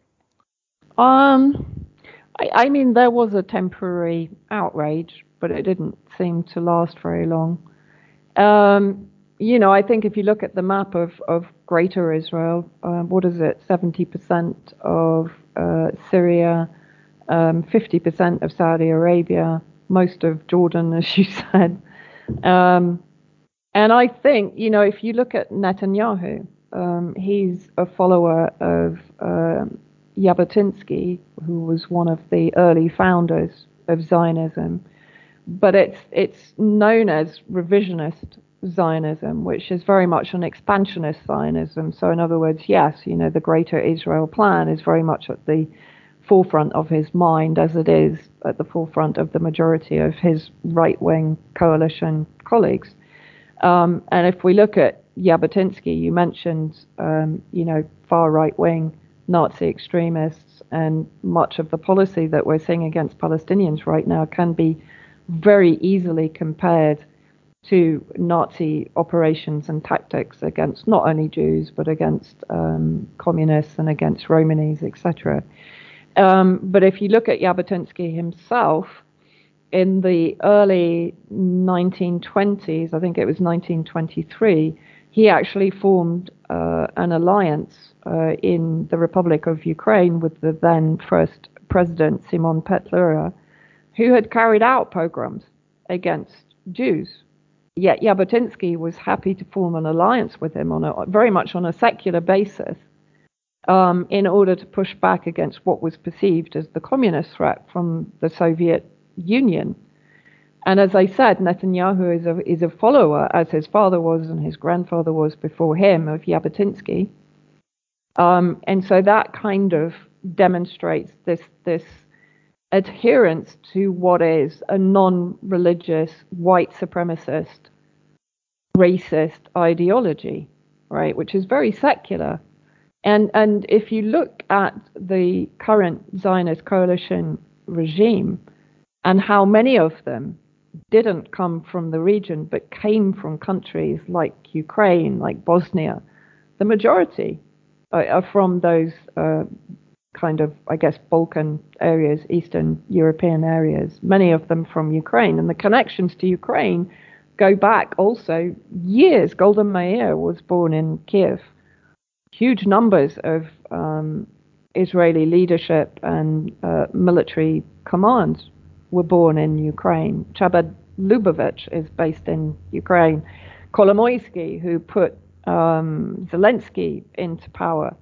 Um, I, I mean, there was a temporary outrage, but it didn't seem to last very long. Um, you know, I think if you look at the map of, of Greater Israel, um, what is it? seventy percent of uh, Syria, um, fifty percent of Saudi Arabia, most of Jordan, as you said. Um, and I think, you know, if you look at Netanyahu, um, he's a follower of um, Jabotinsky, who was one of the early founders of Zionism, but it's it's known as revisionist Zionism, which is very much an expansionist Zionism. So, in other words, yes, you know, the Greater Israel plan is very much at the forefront of his mind, as it is at the forefront of the majority of his right-wing coalition colleagues. Um, and if we look at Jabotinsky, you mentioned, um, you know, far right-wing Nazi extremists, and much of the policy that we're seeing against Palestinians right now can be very easily compared to Nazi operations and tactics against not only Jews but against um, communists and against Romanis, et cetera. Um, but if you look at Jabotinsky himself, in the early nineteen twenties, I think it was nineteen twenty-three, he actually formed uh, an alliance uh, in the Republic of Ukraine with the then first president, Simon Petlura, who had carried out pogroms against Jews. Yet Jabotinsky was happy to form an alliance with him on a very much on a secular basis, um, in order to push back against what was perceived as the communist threat from the Soviet Union. And as I said, Netanyahu is a, is a follower, as his father was and his grandfather was before him, of Jabotinsky. Um, and so that kind of demonstrates this this adherence to what is a non-religious, white supremacist, racist ideology, right, which is very secular. And and if you look at the current Zionist coalition regime and how many of them didn't come from the region but came from countries like Ukraine, like Bosnia, the majority are, are from those uh, kind of, I guess, Balkan areas, Eastern European areas, many of them from Ukraine. And the connections to Ukraine go back also years. Golda Meir was born in Kiev. Huge numbers of um, Israeli leadership and uh, military commands were born in Ukraine. Chabad Lubavitch is based in Ukraine. Kolomoisky, who put um, Zelensky into power,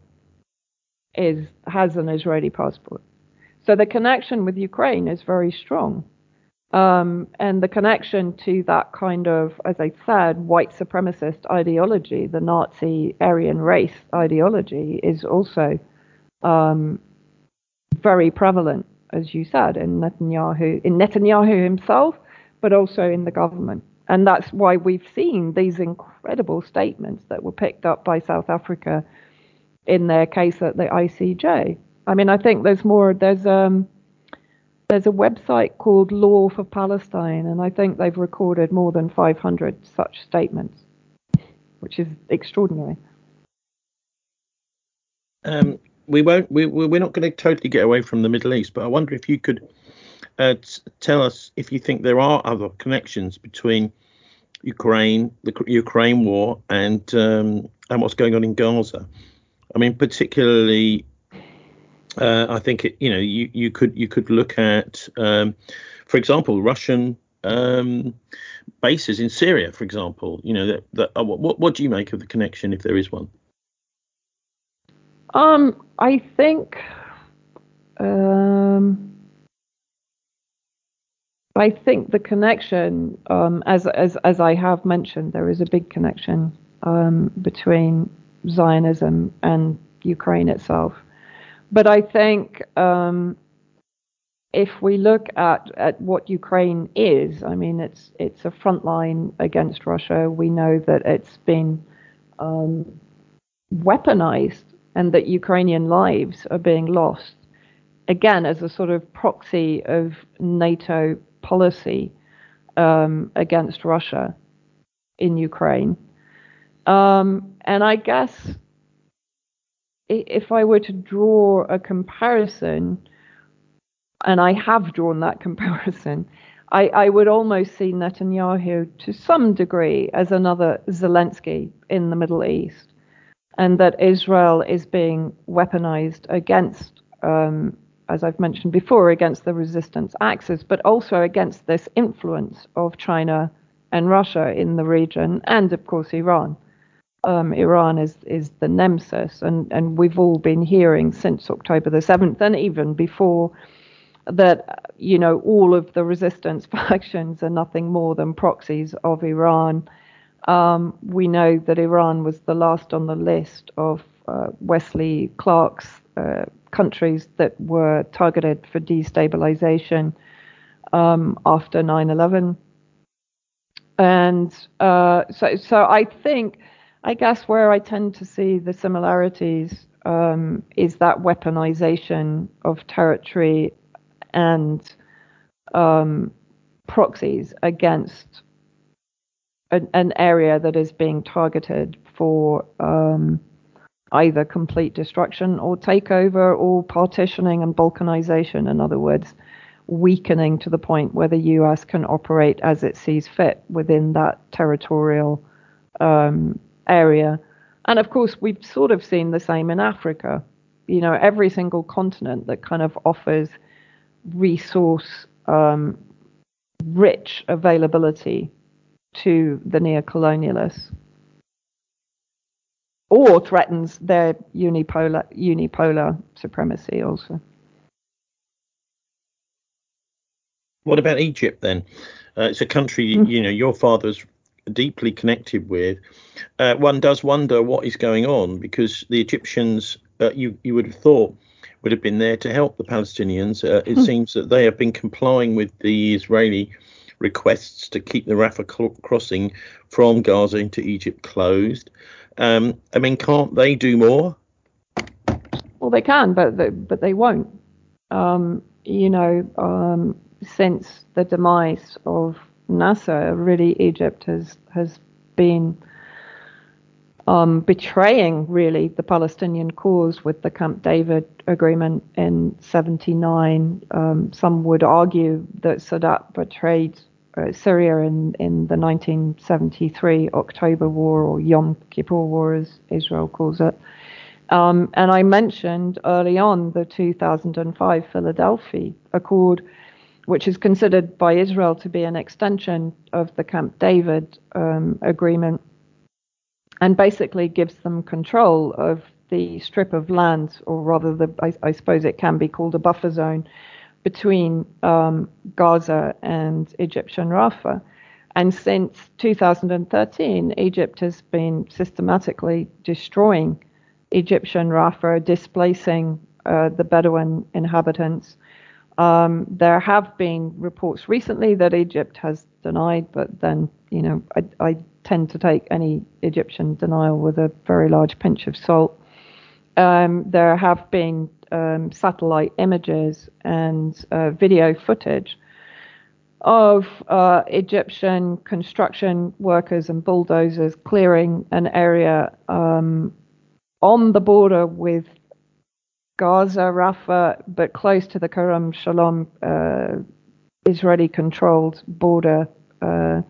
is has an Israeli passport. So the connection with Ukraine is very strong. Um, and the connection to that kind of, as I said, white supremacist ideology, the Nazi Aryan race ideology, is also um, very prevalent, as you said, in Netanyahu, in Netanyahu himself, but also in the government. And that's why we've seen these incredible statements that were picked up by South Africa in their case at the I C J. I mean, I think there's more. There's um, There's a website called Law for Palestine, and I think they've recorded more than five hundred such statements, which is extraordinary. Um, we won't. We, we're not going to totally get away from the Middle East, but I wonder if you could uh, t- tell us if you think there are other connections between Ukraine, the Ukraine war, and um, and what's going on in Gaza. I mean, particularly, uh, I think it, you know you, you could you could look at, um, for example, Russian um, bases in Syria, for example. You know, that, that uh, what what do you make of the connection, if there is one? Um, I think, um, I think the connection, um, as as as I have mentioned, there is a big connection um, between Zionism and Ukraine itself. But I think um, if we look at, at what Ukraine is, I mean, it's it's a front line against Russia. We know that it's been um, weaponized and that Ukrainian lives are being lost, again, as a sort of proxy of NATO policy um, against Russia in Ukraine. Um, and I guess if I were to draw a comparison, and I have drawn that comparison, I, I would almost see Netanyahu to some degree as another Zelensky in the Middle East, and that Israel is being weaponized against, um, as I've mentioned before, against the resistance axis, but also against this influence of China and Russia in the region, and of course Iran. Um, Iran is, is the nemesis, and, and we've all been hearing since October the seventh, and even before, that, you know, all of the resistance factions are nothing more than proxies of Iran. Um, we know that Iran was the last on the list of uh, Wesley Clark's uh, countries that were targeted for destabilization um, after nine eleven. And uh, so, so I think, I guess where I tend to see the similarities um, is that weaponization of territory and um, proxies against an, an area that is being targeted for um, either complete destruction or takeover or partitioning and balkanization. In other words, weakening to the point where the U S can operate as it sees fit within that territorial um, area. And of course, we've sort of seen the same in Africa. You know, every single continent that kind of offers resource um, rich availability to the neocolonialists, or threatens their unipolar unipolar supremacy also. What about Egypt then? Uh, it's a country, you know, your father's deeply connected with. Uh, one does wonder what is going on, because the Egyptians, uh, you you would have thought, would have been there to help the Palestinians. Uh, it seems that they have been complying with the Israeli requests to keep the Rafah cl- crossing from Gaza into Egypt closed. Um, I mean, can't they do more? Well, they can, but they, but they won't. Um, you know, um, since the demise of Nasser, really, Egypt has has been um, betraying really the Palestinian cause with the Camp David agreement in seventy-nine. Um, some would argue that Sadat betrayed uh, Syria in, in the nineteen seventy-three October War, or Yom Kippur War, as Israel calls it. Um, and I mentioned early on the two thousand five Philadelphia Accord, which is considered by Israel to be an extension of the Camp David um, agreement, and basically gives them control of the strip of land, or rather, the I, I suppose it can be called a buffer zone, between um, Gaza and Egyptian Rafah. And since two thousand thirteen, Egypt has been systematically destroying Egyptian Rafah, displacing uh, the Bedouin inhabitants. Um, there have been reports recently that Egypt has denied, but then, you know, I, I tend to take any Egyptian denial with a very large pinch of salt. Um, there have been um, satellite images and uh, video footage of uh, Egyptian construction workers and bulldozers clearing an area um, on the border with Gaza, Rafah, but close to the Kerem Shalom uh, Israeli-controlled border, uh,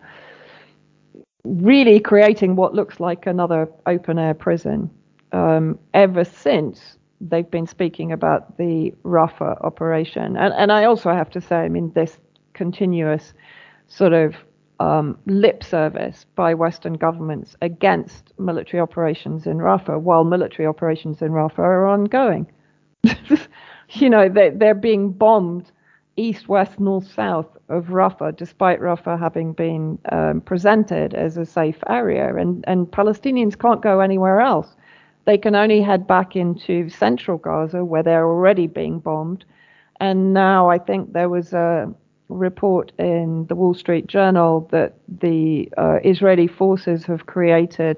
really creating what looks like another open-air prison. Um, ever since they've been speaking about the Rafah operation, and, and I also have to say, I mean, this continuous sort of um, lip service by Western governments against military operations in Rafah, while military operations in Rafah are ongoing. You know, they, they're being bombed east, west, north, south of Rafah, despite Rafah having been um, presented as a safe area. And, and Palestinians can't go anywhere else. They can only head back into central Gaza, where they're already being bombed. And now I think there was a report in the Wall Street Journal that the uh, Israeli forces have created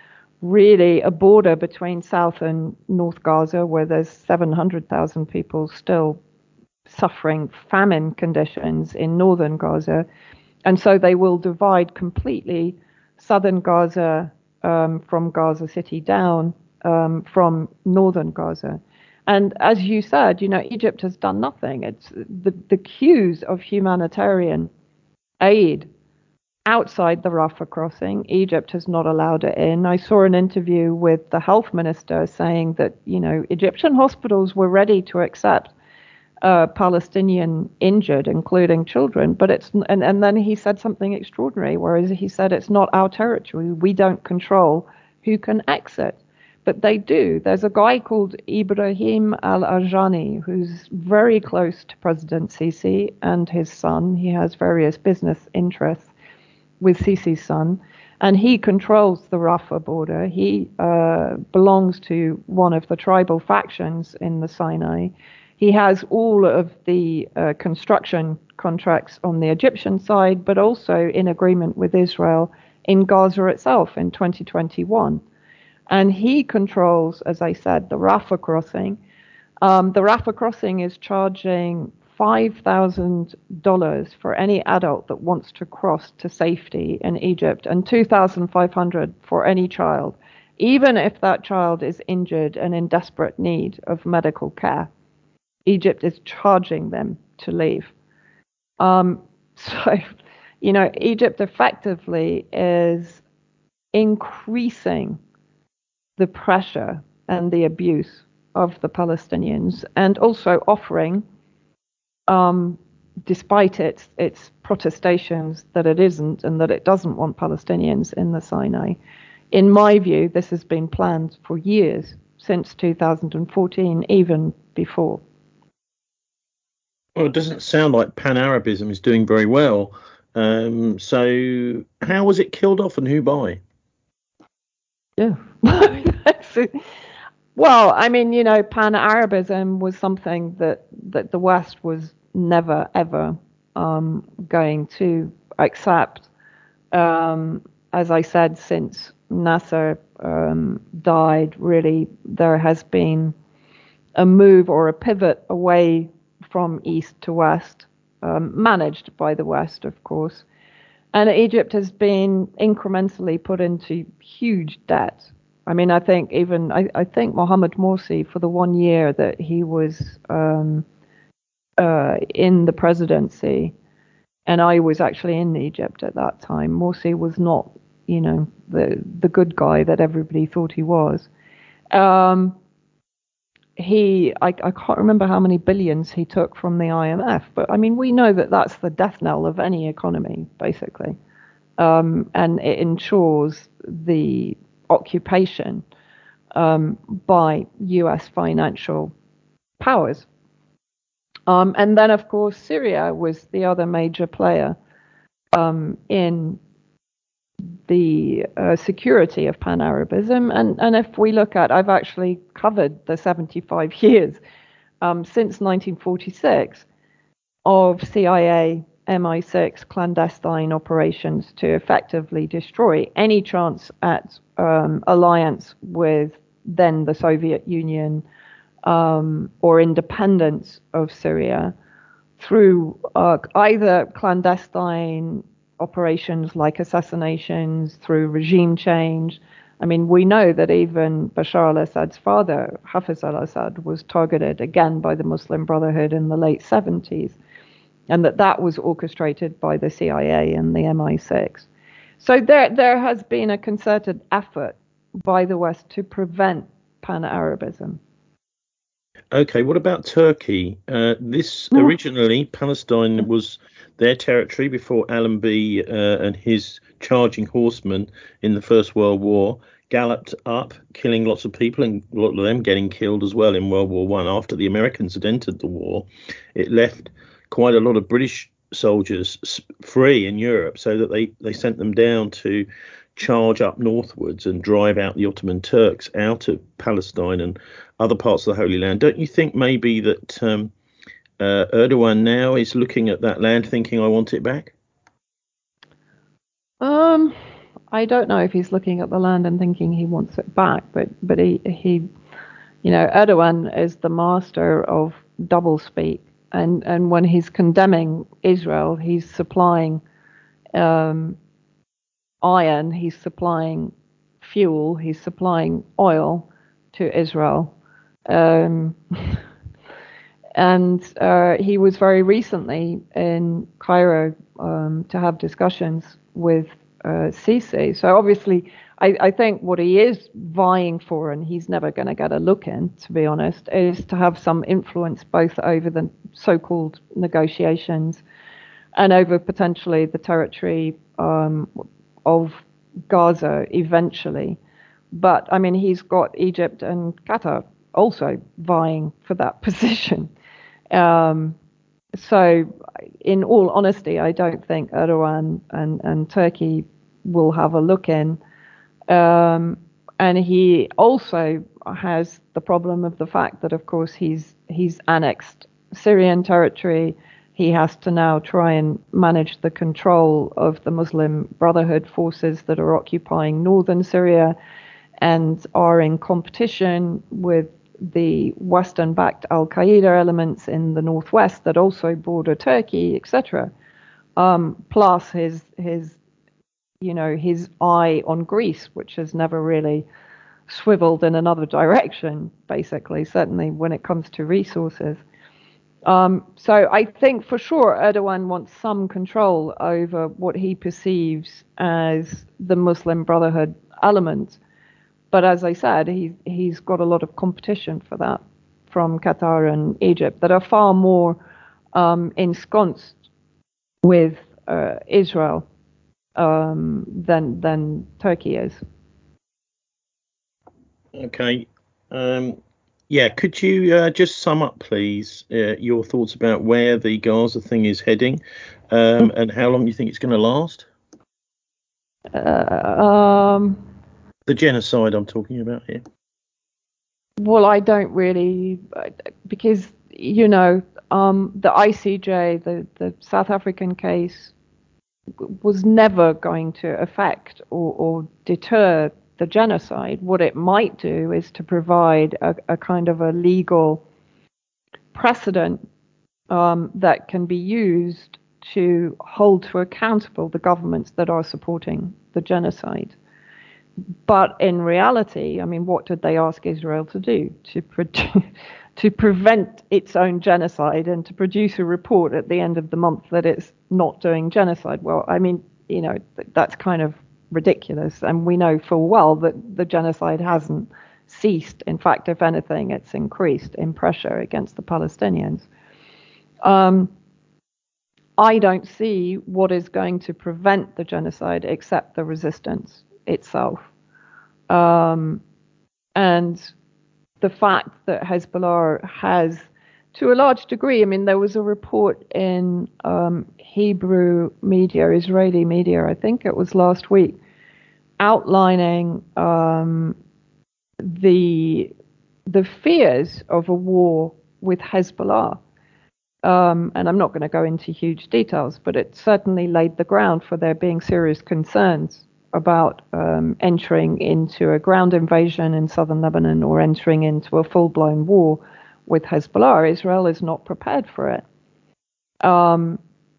really a border between South and North Gaza, where there's seven hundred thousand people still suffering famine conditions in northern Gaza. And so they will divide completely southern Gaza um, from Gaza City down um, from northern Gaza. And as you said, you know, Egypt has done nothing. It's the, the queues of humanitarian aid outside the Rafah crossing. Egypt has not allowed it in. I saw an interview with the health minister saying that, you know, Egyptian hospitals were ready to accept uh, Palestinian injured, including children, but it's, and, and then he said something extraordinary, whereas he said it's not our territory. We don't control who can exit. But they do. There's a guy called Ibrahim al-Arjani who's very close to President Sisi and his son. He has various business interests with Sisi's son, and he controls the Rafah border. He uh, belongs to one of the tribal factions in the Sinai. He has all of the uh, construction contracts on the Egyptian side, but also in agreement with Israel in Gaza itself in twenty twenty-one. And he controls, as I said, the Rafah crossing. Um, the Rafah crossing is charging five thousand dollars for any adult that wants to cross to safety in Egypt, and two thousand five hundred dollars for any child, even if that child is injured and in desperate need of medical care. Egypt is charging them to leave. Um, so, you know, Egypt effectively is increasing the pressure and the abuse of the Palestinians, and also offering, um, despite its its protestations that it isn't and that it doesn't want Palestinians in the Sinai. In my view, this has been planned for years, since two thousand fourteen, even before. Well, it doesn't sound like Pan-Arabism is doing very well. Um, so how was it killed off and who by? Yeah. Well, I mean, you know, Pan-Arabism was something that, that the West was never, ever um, going to accept. Um, as I said, since Nasser um, died, really, there has been a move or a pivot away from East to West, um, managed by the West, of course. And Egypt has been incrementally put into huge debt. I mean, I think even, I, I think Mohamed Morsi, for the one year that he was um, uh, in the presidency, and I was actually in Egypt at that time, Morsi was not, you know, the, the good guy that everybody thought he was. Um, he, I, I can't remember how many billions he took from the I M F, but I mean, we know that that's the death knell of any economy, basically. Um, and it ensures the occupation um, by U S financial powers. Um, and then, of course, Syria was the other major player um, in the uh, security of Pan-Arabism. And, and if we look at, I've actually covered the seventy-five years um, since nineteen forty-six of C I A, M I six clandestine operations to effectively destroy any chance at um, alliance with then the Soviet Union, um, or independence of Syria through uh, either clandestine operations like assassinations, through regime change. I mean, we know that even Bashar al-Assad's father, Hafiz al-Assad, was targeted again by the Muslim Brotherhood in the late seventies, and that that was orchestrated by the C I A and the M I six. So there, there has been a concerted effort by the West to prevent pan-Arabism. Okay, what about Turkey? Uh, this originally, Palestine was their territory before Allenby uh, and his charging horsemen in the First World War galloped up, killing lots of people, and a lot of them getting killed as well in World War One. After the Americans had entered the war, it left quite a lot of British soldiers free in Europe, so that they, they sent them down to charge up northwards and drive out the Ottoman Turks out of Palestine and other parts of the Holy Land. Don't you think maybe that um, uh, Erdogan now is looking at that land thinking, I want it back? Um, I don't know if he's looking at the land and thinking he wants it back, but but he, he you know, Erdogan is the master of doublespeak, and, and when he's condemning Israel, he's supplying um, iron, he's supplying fuel, he's supplying oil to Israel. Um, and uh, he was very recently in Cairo um, to have discussions with uh, Sisi. So obviously, I, I think what he is vying for, and he's never going to get a look in, to be honest, is to have some influence both over the so-called negotiations and over potentially the territory um, of Gaza eventually. But I mean, he's got Egypt and Qatar also vying for that position. Um, so, in all honesty, I don't think Erdogan and, and Turkey will have a look in. Um, and he also has the problem of the fact that, of course, he's he's annexed Syrian territory. He has to now try and manage the control of the Muslim Brotherhood forces that are occupying northern Syria and are in competition with the Western-backed Al-Qaeda elements in the northwest that also border Turkey, et cetera. Um, plus his his you know his eye on Greece, which has never really swiveled in another direction, basically. Certainly when it comes to resources. Um, so I think for sure Erdogan wants some control over what he perceives as the Muslim Brotherhood element. But as I said, he's he's got a lot of competition for that from Qatar and Egypt that are far more um, ensconced with uh, Israel um, than than Turkey is. Okay. Um, yeah, could you uh, just sum up, please, uh, your thoughts about where the Gaza thing is heading um, and how long you think it's going to last? Uh, um, The genocide I'm talking about here. Well, I don't really, because, you know, um, the I C J, the, the South African case, was never going to affect or, or deter the genocide. What it might do is to provide a, a kind of a legal precedent um, that can be used to hold to accountable the governments that are supporting the genocide. But in reality, I mean, what did they ask Israel to do? To, pro- to prevent its own genocide and to produce a report at the end of the month that it's not doing genocide. Well, I mean, you know, that's kind of ridiculous. And we know full well that the genocide hasn't ceased. In fact, if anything, it's increased in pressure against the Palestinians. Um, I don't see what is going to prevent the genocide except the resistance itself. Um, and the fact that Hezbollah has, to a large degree, I mean, there was a report in um, Hebrew media, Israeli media, I think it was last week, outlining um, the the fears of a war with Hezbollah. Um, and I'm not going to go into huge details, but it certainly laid the ground for there being serious concerns about um, entering into a ground invasion in southern Lebanon or entering into a full-blown war with Hezbollah. Israel is not prepared for it. Um,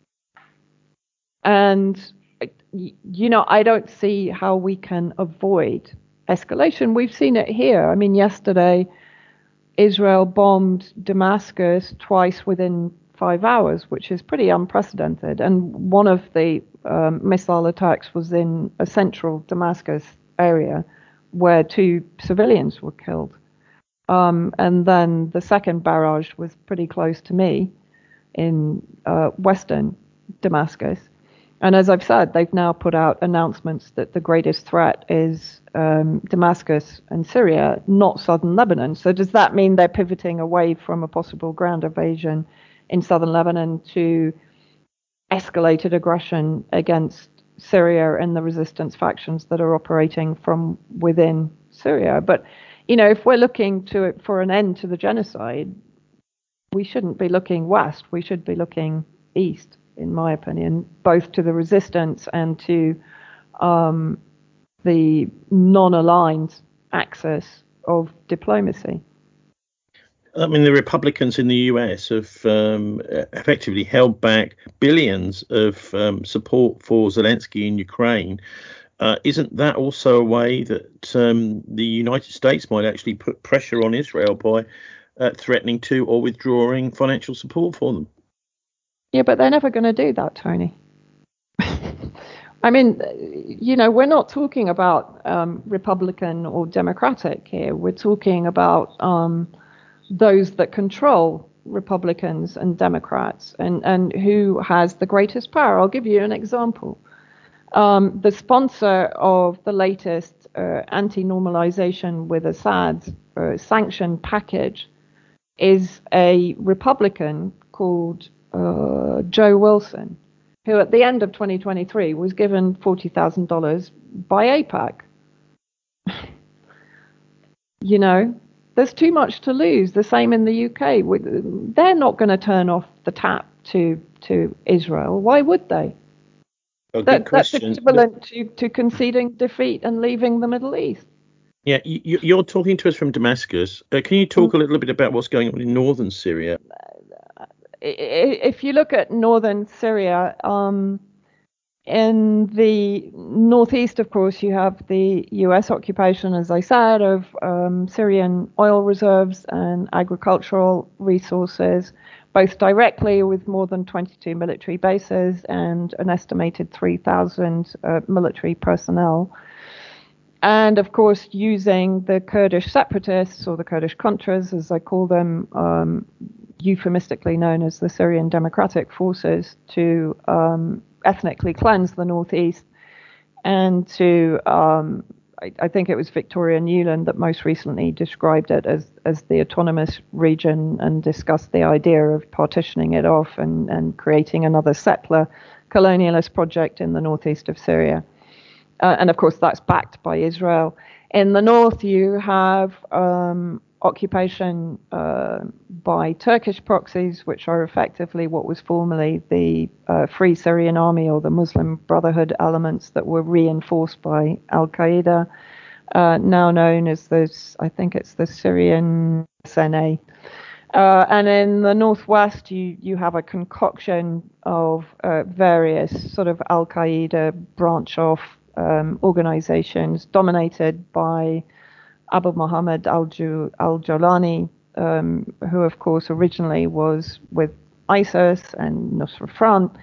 and, you know, I don't see how we can avoid escalation. We've seen it here. I mean, yesterday, Israel bombed Damascus twice within five hours, which is pretty unprecedented. And one of the um, missile attacks was in a central Damascus area where two civilians were killed. Um, and then the second barrage was pretty close to me in uh, western Damascus. And as I've said, they've now put out announcements that the greatest threat is um, Damascus and Syria, not southern Lebanon. So does that mean they're pivoting away from a possible ground invasion in southern Lebanon to escalated aggression against Syria and the resistance factions that are operating from within Syria? But, you know, if we're looking to for an end to the genocide, we shouldn't be looking west. We should be looking east, in my opinion, both to the resistance and to um, the non-aligned axis of diplomacy. I mean, the Republicans in the U S have um, effectively held back billions of um, support for Zelensky in Ukraine. Uh, isn't that also a way that um, the United States might actually put pressure on Israel by uh, threatening to or withdrawing financial support for them? Yeah, but they're never going to do that, Tony. I mean, you know, we're not talking about um, Republican or Democratic here. We're talking about um, those that control Republicans and Democrats and, and who has the greatest power. I'll give you an example. Um, the sponsor of the latest uh, anti-normalization with Assad uh, sanction package is a Republican called uh, Joe Wilson, who at the end of twenty twenty-three was given forty thousand dollars by AIPAC. You know, there's too much to lose. The same in the U K. They're not going to turn off the tap to, to Israel. Why would they? Oh, that, that's question. equivalent to, to conceding defeat and leaving the Middle East. Yeah, you, you're talking to us from Damascus. Uh, can you talk a little bit about what's going on in northern Syria? If you look at northern Syria, um, in the northeast, of course, you have the U S occupation, as I said, of um, Syrian oil reserves and agricultural resources, both directly with more than twenty-two military bases and an estimated three thousand uh, military personnel. And of course, using the Kurdish separatists, or the Kurdish Contras, as I call them, um, euphemistically known as the Syrian Democratic Forces, to um, ethnically cleanse the northeast and to, um, I, I think it was Victoria Nuland that most recently described it as, as the autonomous region and discussed the idea of partitioning it off and, and creating another settler colonialist project in the northeast of Syria. Uh, and of course, that's backed by Israel. In the north, you have um, occupation uh, by Turkish proxies, which are effectively what was formerly the uh, Free Syrian Army or the Muslim Brotherhood elements that were reinforced by Al Qaeda, uh, now known as this, I think it's the Syrian S N A. Uh, and in the northwest, you, you have a concoction of uh, various sort of Al Qaeda branch off um, organizations dominated by Abu Muhammad al-Jawlani, um, who, of course, originally was with ISIS and Nusra Front,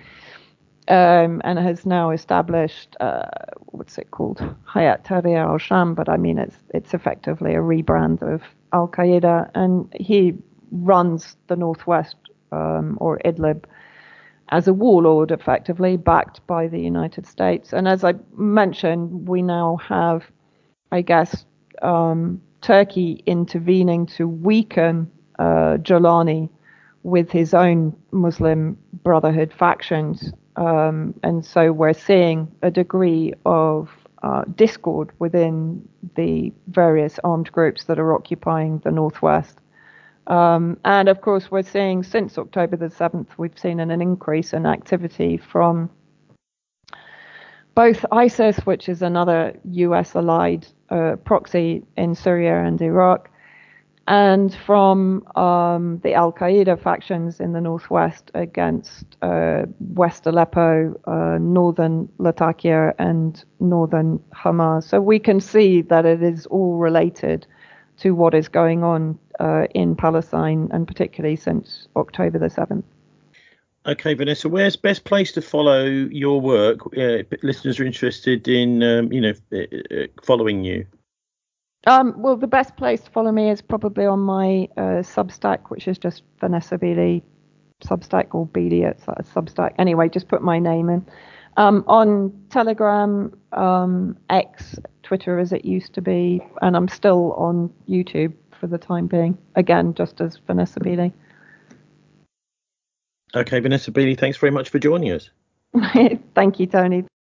um, and has now established, uh, what's it called, Hayat Tahrir al-Sham, but I mean, it's it's effectively a rebrand of Al Qaeda, and he runs the northwest um, or Idlib as a warlord, effectively backed by the United States. And as I mentioned, we now have, I guess, um, Turkey intervening to weaken uh, Jawlani with his own Muslim Brotherhood factions. Um, and so we're seeing a degree of uh, discord within the various armed groups that are occupying the northwest. Um, and of course, we're seeing since October the seventh, we've seen an, an increase in activity from both ISIS, which is another U S allied uh, proxy in Syria and Iraq, and from um, the Al Qaeda factions in the northwest against uh, West Aleppo, uh, northern Latakia, and northern Hamas. So we can see that it is all related to what is going on uh, in Palestine, and particularly since October the seventh. Okay, Vanessa, where's best place to follow your work? Uh, listeners are interested in, um, you know, uh, following you. Um, well, the best place to follow me is probably on my uh, Substack, which is just Vanessa Beeley Substack, or Beeley at Substack. Anyway, just put my name in. Um, on Telegram, um, X, Twitter as it used to be, and I'm still on YouTube for the time being. Again, just as Vanessa Beeley. Okay, Vanessa Beeley, thanks very much for joining us. Thank you, Tony.